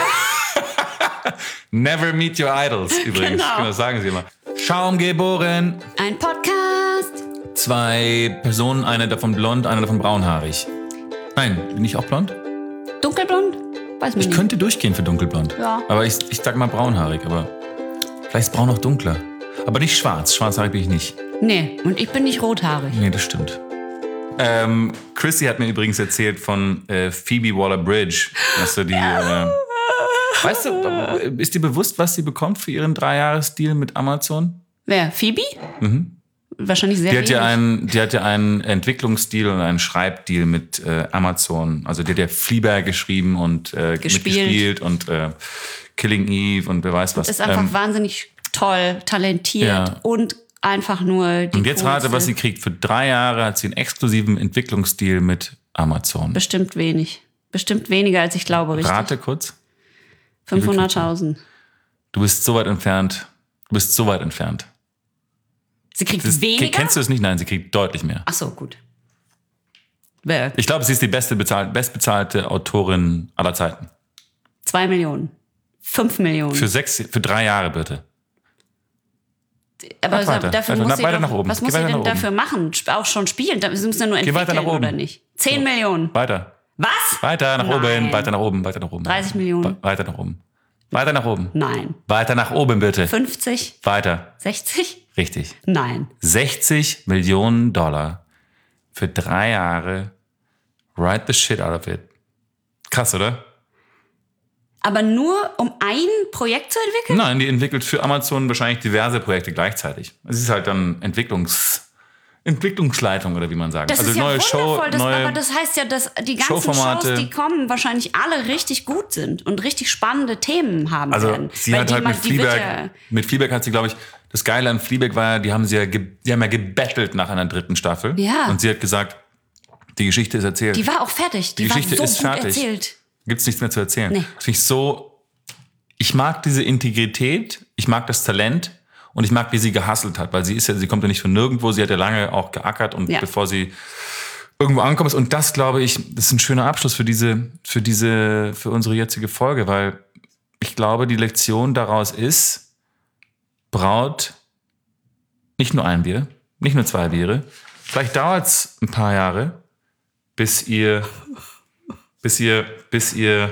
never meet your idols übrigens. Genau. Das sagen sie immer. Schaum geboren. Ein Podcast. Zwei Personen, eine davon blond, eine davon braunhaarig. Nein, bin ich auch blond? Dunkelblond? Weiß man Ich nicht. könnte durchgehen für dunkelblond. Ja. Aber ich, ich sag mal braunhaarig, aber vielleicht ist braun noch dunkler. Aber nicht schwarz. Schwarzhaarig bin ich nicht. Nee, und ich bin nicht rothaarig. Nee, das stimmt. Ähm, Chrissy hat mir übrigens erzählt von äh, Phoebe Waller-Bridge. Dass du die, äh, weißt du, ist dir bewusst, was sie bekommt für ihren Dreijahres-Deal mit Amazon? Wer? Phoebe? Mhm. Wahrscheinlich sehr Die hat, ja wenig. einen, die hat ja einen Entwicklungsdeal und einen Schreibdeal mit äh, Amazon. Also die hat ja Fleabag geschrieben und äh, Gespielt. mitgespielt und äh, Killing Eve und wer weiß was. Ist einfach Ähm, wahnsinnig toll, talentiert Ja. und einfach nur die und jetzt rate, coolste. was sie kriegt. Für drei Jahre hat sie einen exklusiven Entwicklungsdeal mit Amazon. Bestimmt wenig. Bestimmt weniger, als ich glaube, richtig? Rate kurz. fünfhunderttausend. Du bist so weit entfernt. Du bist so weit entfernt. Sie kriegt Das, weniger? Kennst du das nicht? Nein, sie kriegt deutlich mehr. Ach so, gut. Wer? Ich glaube, sie ist die beste bezahlt, bestbezahlte Autorin aller Zeiten. Zwei Millionen. Fünf Millionen. Für sechs, für drei Jahre bitte. Aber Mach weiter. dafür Weiter, muss nach- sie weiter doch, nach oben. was Geh muss sie weiter denn nach oben. dafür machen? Sp- Auch schon spielen? Da- Sie müssen ja nur Geh weiter entwickeln, nach oben. oder nicht? Zehn Millionen. Weiter. Was? Weiter nach Nein. oben, weiter nach oben, weiter nach oben. dreißig Millionen. We- Weiter nach oben. Weiter nach oben. Nein. Weiter nach oben, bitte. fünfzig? Weiter. sechzig? Richtig. Nein. sechzig Millionen Dollar für drei Jahre. Write the shit out of it. Krass, oder? Aber nur, um ein Projekt zu entwickeln? Nein, die entwickelt für Amazon wahrscheinlich diverse Projekte gleichzeitig. Es ist halt dann Entwicklungs Entwicklungsleitung oder wie man sagt. Das also ist ja neue Show, wundervoll, das, neue aber das heißt ja, dass die ganzen Showformate. Shows, die kommen, wahrscheinlich alle richtig gut sind und richtig spannende Themen haben Also werden. sie Weil hat die halt mal- mit die wird Fleabag, ja, mit Fleabag hat sie, glaube ich, das Geile an Fleabag war ja, die haben sie ja, ge, die haben ja gebettelt nach einer dritten Staffel. Ja. Und sie hat gesagt, die Geschichte ist erzählt. die war auch fertig. Die, Die war Geschichte so ist gut fertig. erzählt. Gibt's nichts mehr zu erzählen. Nee. Das finde ich so, ich mag diese Integrität, ich mag das Talent und ich mag, wie sie gehustelt hat, weil sie ist ja, sie kommt ja nicht von nirgendwo, sie hat ja lange auch geackert und Ja. bevor sie irgendwo ankommt. Und das, glaube ich, das ist ein schöner Abschluss für diese, für diese, für unsere jetzige Folge, weil ich glaube, die Lektion daraus ist, braut nicht nur ein Bier, nicht nur zwei Biere. Vielleicht dauert's ein paar Jahre, bis ihr, bis ihr, bis ihr,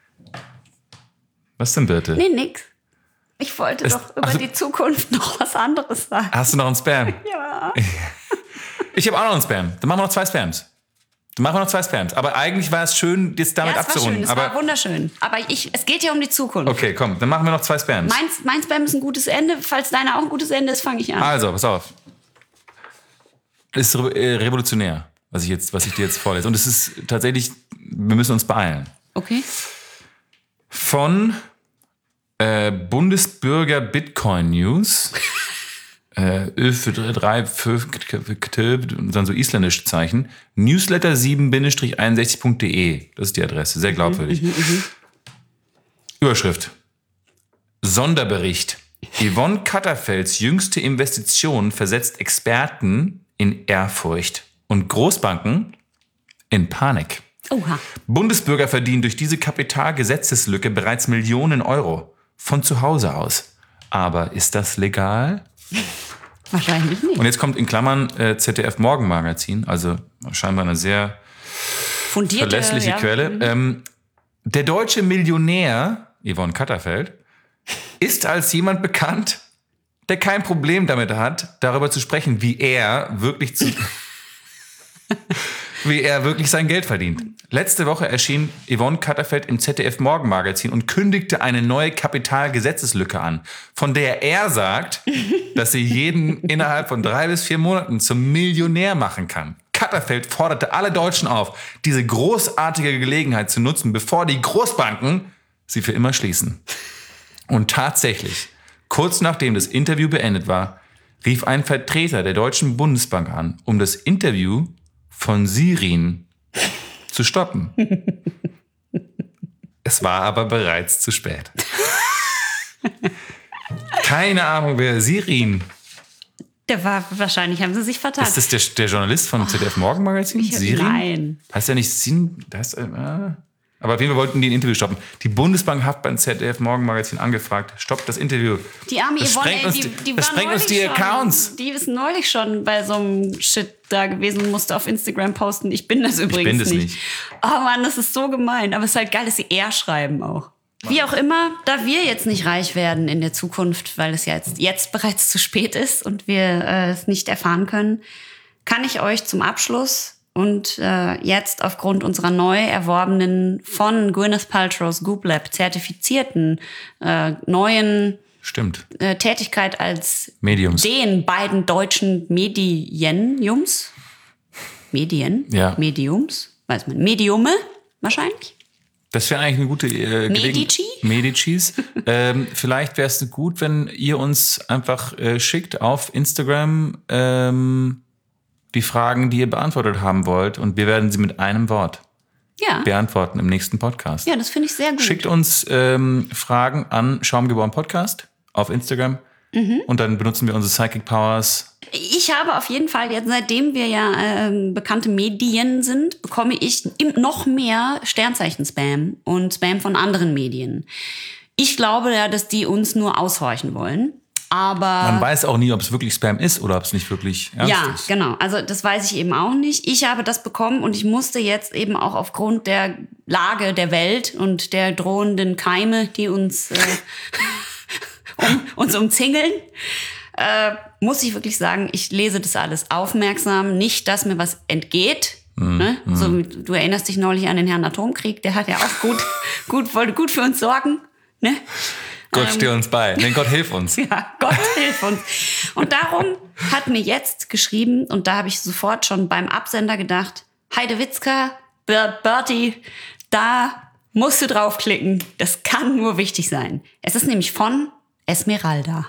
was denn bitte? Nee, nix. Ich wollte Es- doch über also- die Zukunft noch was anderes sagen. Hast du noch einen Spam? Ja. Ich habe auch noch einen Spam. Dann machen wir noch zwei Spams. Dann machen wir noch zwei Spams. Aber eigentlich war es schön, das damit Ja, es war schön, abzurunden. es Aber war wunderschön. Aber ich, es geht ja um die Zukunft. okay, komm, dann machen wir noch zwei Spams. Mein, mein Spam ist ein gutes Ende. Falls deiner auch ein gutes Ende ist, fange ich an. Also, pass auf. Es ist re- äh, revolutionär, was ich, jetzt, was ich dir jetzt vorlese. Und es ist tatsächlich, wir müssen uns beeilen. Okay. Von äh, Bundesbürger Bitcoin News. äh, Ö für drei, fünf, und dann so isländische Zeichen. Newsletter sieben einundsechzig punkt de. Das ist die Adresse. Sehr glaubwürdig. Überschrift. Sonderbericht. Yvonne Katterfelds jüngste Investition versetzt Experten in Ehrfurcht und Großbanken in Panik. Oha. Bundesbürger verdienen durch diese Kapitalgesetzeslücke bereits Millionen Euro von zu Hause aus. Aber ist das legal? Wahrscheinlich nicht. Und jetzt kommt in Klammern äh, Z D F Morgenmagazin, also scheinbar eine sehr Fundierte, verlässliche ja. Quelle. Mhm. Ähm, der deutsche Millionär Yvonne Katterfeld ist als jemand bekannt, der kein Problem damit hat, darüber zu sprechen, wie er wirklich zu, wie er wirklich sein Geld verdient. Letzte Woche erschien Yvonne Katterfeld im Z D F Morgenmagazin und kündigte eine neue Kapitalgesetzeslücke an, von der er sagt, dass sie jeden innerhalb von drei bis vier Monaten zum Millionär machen kann. Katterfeld forderte alle Deutschen auf, diese großartige Gelegenheit zu nutzen, bevor die Großbanken sie für immer schließen. Und tatsächlich, kurz nachdem das Interview beendet war, rief ein Vertreter der Deutschen Bundesbank an, um das Interview von Sirin zu stoppen. Es war aber bereits zu spät. Keine Ahnung, wer Sirin. Der war, wahrscheinlich haben sie sich vertan. Ist das der, der Journalist von Z D F Morgenmagazin? Ich- Sirin? Nein. Heißt ja nicht Sin. Das, äh, aber auf jeden Fall wollten die ein Interview stoppen. Die Bundesbank hat beim Z D F Morgenmagazin angefragt, stoppt das Interview. Die arme Das Yvonne, sprengt ey, uns die, die- die das war sprengt uns neulich die schon, Accounts. Die ist neulich schon bei so einem Shit da gewesen und musste auf Instagram posten. Ich bin das übrigens bin das nicht. nicht. Oh Mann, das ist so gemein. Aber es ist halt geil, dass sie eher schreiben auch. Wie auch immer, da wir jetzt nicht reich werden in der Zukunft, weil es ja jetzt, jetzt bereits zu spät ist und wir äh, es nicht erfahren können, kann ich euch zum Abschluss und äh, jetzt aufgrund unserer neu erworbenen, von Gwyneth Paltrow's Goop Lab zertifizierten äh, neuen Stimmt. äh, Tätigkeit als Mediums. den beiden deutschen Medienjums, Medien, Ja. Mediums, weiß man, Mediume wahrscheinlich. Das wäre eigentlich eine gute äh, Medici? Gelegen- Medicis. ähm, vielleicht wäre es gut, wenn ihr uns einfach äh, schickt auf Instagram ähm, die Fragen, die ihr beantwortet haben wollt. Und wir werden sie mit einem Wort Ja, beantworten im nächsten Podcast. ja, das finde ich sehr gut. Schickt uns ähm, Fragen an Schaumgeboren Podcast auf Instagram. Mhm. Und dann benutzen wir unsere Psychic Powers. Ich habe auf jeden Fall jetzt, seitdem wir ja ähm, bekannte Medien sind, bekomme ich im- noch mehr Sternzeichen-Spam und Spam von anderen Medien. Ich glaube ja, dass die uns nur aushorchen wollen. Aber Man weiß auch nie, ob es wirklich Spam ist oder ob es nicht wirklich ernst ja, ist. genau. Also das weiß ich eben auch nicht. Ich habe das bekommen und ich musste jetzt eben auch aufgrund der Lage der Welt und der drohenden Keime, die uns, äh, um, uns umzingeln, äh, muss ich wirklich sagen, ich lese das alles aufmerksam. Nicht, dass mir was entgeht. Mm, Ne? mm. So, wie- du erinnerst dich neulich an den Herrn Atomkrieg. Der hat ja auch gut, gut, wollte gut für uns sorgen. Ne? Gott steh uns bei. Nein, Gott hilf uns. Ja, Gott hilf uns. Und darum hat mir jetzt geschrieben, und da habe ich sofort schon beim Absender gedacht, Heidewitzka, Ber- Bertie, da musst du draufklicken. Das kann nur wichtig sein. Es ist nämlich von Esmeralda.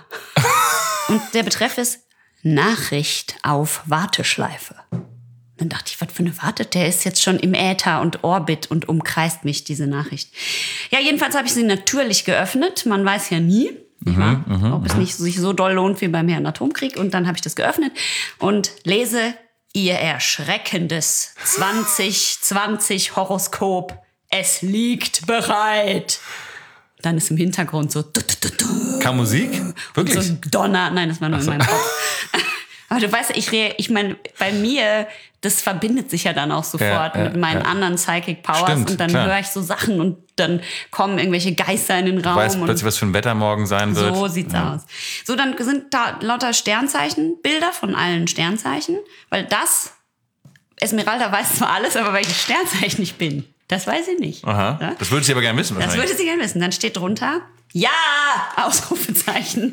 Und der Betreff ist Nachricht auf Warteschleife. Dann dachte ich, was für eine Warte? Der ist jetzt schon im Äther und Orbit und umkreist mich, diese Nachricht. Ja, jedenfalls habe ich sie natürlich geöffnet. Man weiß ja nie, nicht wahr? Ob es nicht sich so doll lohnt wie beim Herrn Atomkrieg. Und dann habe ich das geöffnet und lese ihr erschreckendes zwanzig zwanzig Horoskop. Es liegt bereit. Dann ist im Hintergrund so... Du, du, du, du. Kam Musik? Wirklich? So ein Donner. Nein, das war nur in meinem Kopf. Aber du weißt, ich, re- ich meine, bei mir, das verbindet sich ja dann auch sofort Ja, ja, mit meinen ja. anderen Psychic Powers. Stimmt, und dann klar. höre ich so Sachen und dann kommen irgendwelche Geister in den Raum. Du weißt und plötzlich, was für ein Wetter morgen sein wird. so sieht's Ja. aus. So, dann sind da lauter Sternzeichenbilder von allen Sternzeichen. Weil das, Esmeralda weiß zwar alles, aber welches Sternzeichen ich bin, das weiß ich nicht. Aha. Ja? Das würde sie aber gerne wissen. Das wahrscheinlich. würde sie gerne wissen. Dann steht drunter, ja, Ausrufezeichen.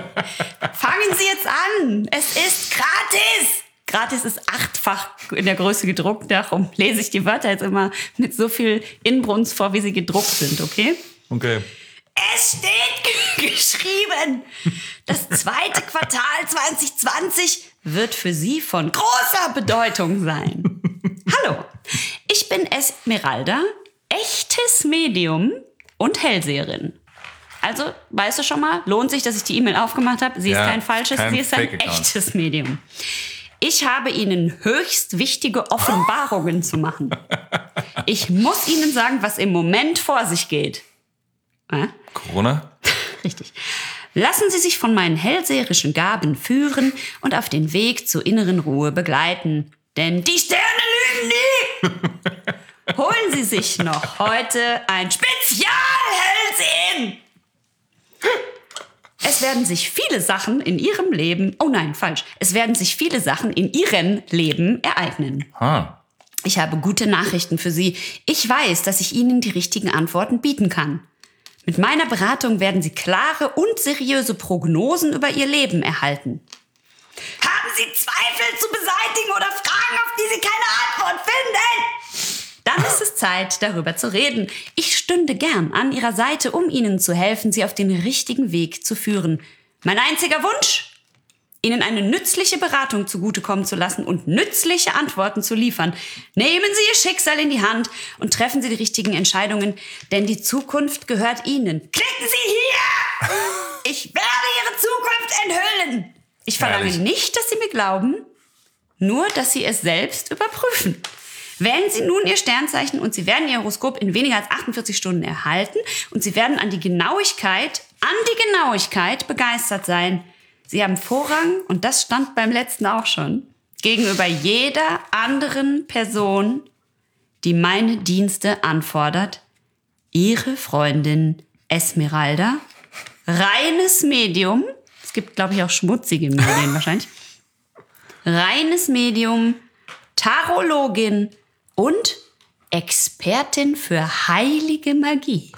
Fangen Sie jetzt an. Es ist gratis. Gratis ist achtfach in der Größe gedruckt. Darum lese ich die Wörter jetzt immer mit so viel Inbrunst vor, wie sie gedruckt sind, okay? Okay. Es steht geschrieben, das zweite Quartal zwanzig zwanzig wird für Sie von großer Bedeutung sein. Hallo, ich bin Esmeralda, echtes Medium und Hellseherin. Also, weißt du schon mal, lohnt sich, dass ich die E-Mail aufgemacht habe. Sie Ja, ist kein falsches, kein sie ist ein Fake-Account. echtes Medium. Ich habe Ihnen höchst wichtige Offenbarungen zu machen. Ich muss Ihnen sagen, was im Moment vor sich geht. Äh? Corona? Richtig. Lassen Sie sich von meinen hellseherischen Gaben führen und auf den Weg zur inneren Ruhe begleiten. Denn die Sterne lügen nie! Holen Sie sich noch heute ein Spezial-Hellsehen! Es werden sich viele Sachen in Ihrem Leben, oh nein, falsch, es werden sich viele Sachen in Ihrem Leben ereignen. Ah. Ich habe gute Nachrichten für Sie. Ich weiß, dass ich Ihnen die richtigen Antworten bieten kann. Mit meiner Beratung werden Sie klare und seriöse Prognosen über Ihr Leben erhalten. Haben Sie Zweifel zu beseitigen oder Fragen, auf die Sie keine Antwort finden? Dann ist es Zeit, darüber zu reden. Ich stünde gern an Ihrer Seite, um Ihnen zu helfen, Sie auf den richtigen Weg zu führen. Mein einziger Wunsch? Ihnen eine nützliche Beratung zugutekommen zu lassen und nützliche Antworten zu liefern. Nehmen Sie Ihr Schicksal in die Hand und treffen Sie die richtigen Entscheidungen, denn die Zukunft gehört Ihnen. Klicken Sie hier! Ich werde Ihre Zukunft enthüllen. Ich verlange Herrlich. nicht, dass Sie mir glauben, nur, dass Sie es selbst überprüfen. Wählen Sie nun Ihr Sternzeichen und Sie werden Ihr Horoskop in weniger als achtundvierzig Stunden erhalten und Sie werden an die Genauigkeit, an die Genauigkeit begeistert sein. Sie haben Vorrang, und das stand beim letzten auch schon, gegenüber jeder anderen Person, die meine Dienste anfordert. Ihre Freundin Esmeralda, reines Medium, es gibt, glaube ich, auch schmutzige Medien wahrscheinlich, reines Medium, Tarologin und Expertin für heilige Magie.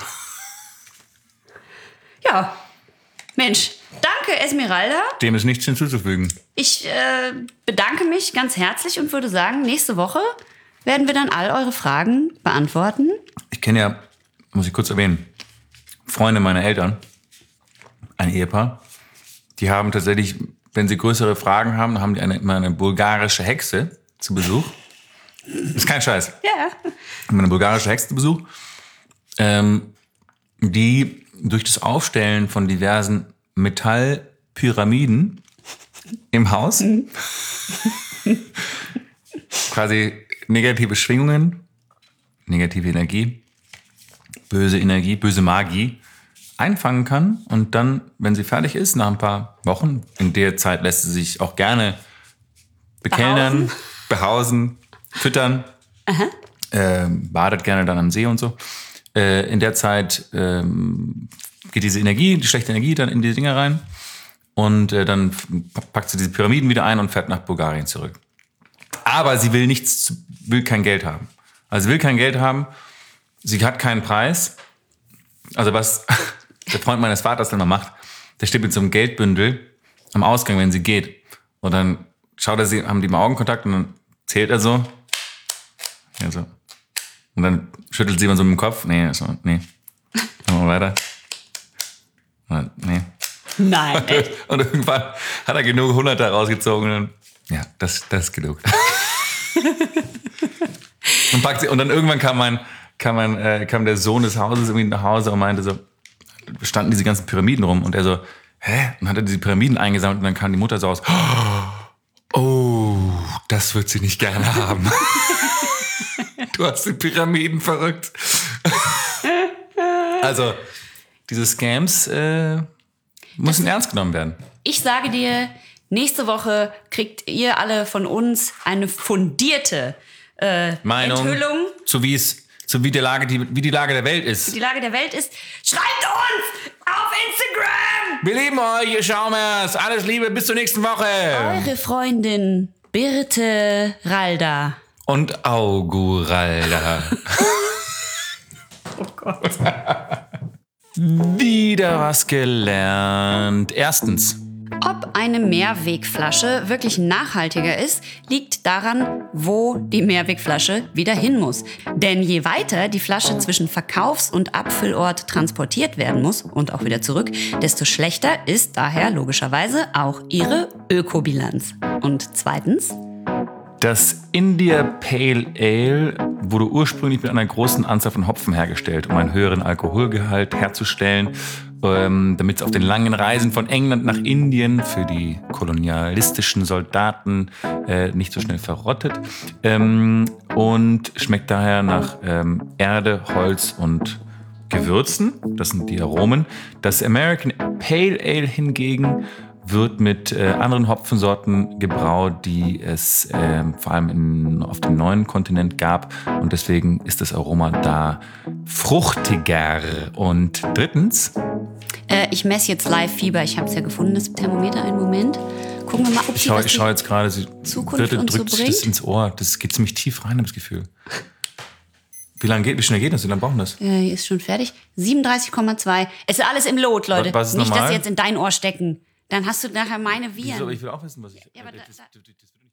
Ja, Mensch, danke Esmeralda. Dem ist nichts hinzuzufügen. Ich äh, bedanke mich ganz herzlich und würde sagen, nächste Woche werden wir dann all eure Fragen beantworten. Ich kenne ja, muss ich kurz erwähnen, Freunde meiner Eltern, ein Ehepaar, die haben tatsächlich, wenn sie größere Fragen haben, haben die eine, immer eine bulgarische Hexe zu Besuch. Das ist kein Scheiß. Ja. Immer eine bulgarische Hexe zu Besuch, ähm, die durch das Aufstellen von diversen Metallpyramiden im Haus quasi negative Schwingungen, negative Energie, böse Energie, böse Magie einfangen kann und dann, wenn sie fertig ist, nach ein paar Wochen, in der Zeit lässt sie sich auch gerne bekellnern, behausen, füttern, ähm, badet gerne dann am See und so. Äh, in der Zeit ähm, geht diese Energie, die schlechte Energie dann in die Dinger rein und äh, dann packt sie diese Pyramiden wieder ein und fährt nach Bulgarien zurück. Aber sie will nichts, will kein Geld haben. Also sie will kein Geld haben, sie hat keinen Preis. Also was der Freund meines Vaters dann mal macht, der steht mit so einem Geldbündel am Ausgang, wenn sie geht. Und dann schaut er sie, haben die mal Augenkontakt und dann zählt er so. Ja, so. Und dann schüttelt sie immer so mit dem Kopf. Nee, so, nee. Machen wir weiter. Und, nee. Nein, echt? Und irgendwann hat er genug Hunderter rausgezogen. Und dann, ja, das, das ist genug. und, packt sie, und dann irgendwann kam mein, kam, mein, äh, kam der Sohn des Hauses irgendwie nach Hause und meinte so, standen diese ganzen Pyramiden rum. Und er so, hä? Und hat er diese Pyramiden eingesammelt und dann kam die Mutter so raus. Oh, das wird sie nicht gerne haben. Du hast die Pyramiden verrückt. Also, diese Scams äh, müssen ernst genommen werden. Ich sage dir, nächste Woche kriegt ihr alle von uns eine fundierte äh, Meinung Enthüllung. zu wie es, zu wie die Lage, die, wie die Lage der Welt ist. Die Lage der Welt ist. Schreibt uns auf Instagram! Wir lieben euch, ihr Schaumers. Alles Liebe, bis zur nächsten Woche. Eure Freundin Birte Ralda. Und Auguralda. Oh Gott. Wieder was gelernt. Erstens. Ob eine Mehrwegflasche wirklich nachhaltiger ist, liegt daran, wo die Mehrwegflasche wieder hin muss. Denn je weiter die Flasche zwischen Verkaufs- und Abfüllort transportiert werden muss und auch wieder zurück, desto schlechter ist daher logischerweise auch ihre Ökobilanz. Und zweitens, Das India Pale Ale wurde ursprünglich mit einer großen Anzahl von Hopfen hergestellt, um einen höheren Alkoholgehalt herzustellen ähm, damit es auf den langen Reisen von England nach Indien für die kolonialistischen Soldaten äh, nicht so schnell verrottet. Ähm, und schmeckt daher nach ähm, Erde, Holz und Gewürzen. Das sind die Aromen. Das American Pale Ale hingegen wird mit äh, anderen Hopfensorten gebraut, die es äh, vor allem in, auf dem neuen Kontinent gab. Und deswegen ist das Aroma da fruchtiger. Und drittens... Äh, ich messe jetzt Live-Fieber. Ich habe es ja gefunden, das Thermometer. Einen Moment. Gucken wir mal, ob Ich sie schaue was schau jetzt gerade, sie Zukunft Birte uns so drückt sich bringt. das ins Ohr. Das geht ziemlich tief rein, habe ich das Gefühl. Wie lange geht, wie schnell geht das? Wie lange brauchen das? Äh, ist schon fertig. siebenunddreißig Komma zwei. Es ist alles im Lot, Leute. Was ist Nicht, normal? dass sie jetzt in dein Ohr stecken. Dann hast du nachher meine Viren. Wieso? Ich will auch wissen, was ich... Ja, aber da- das, da- das, das, das,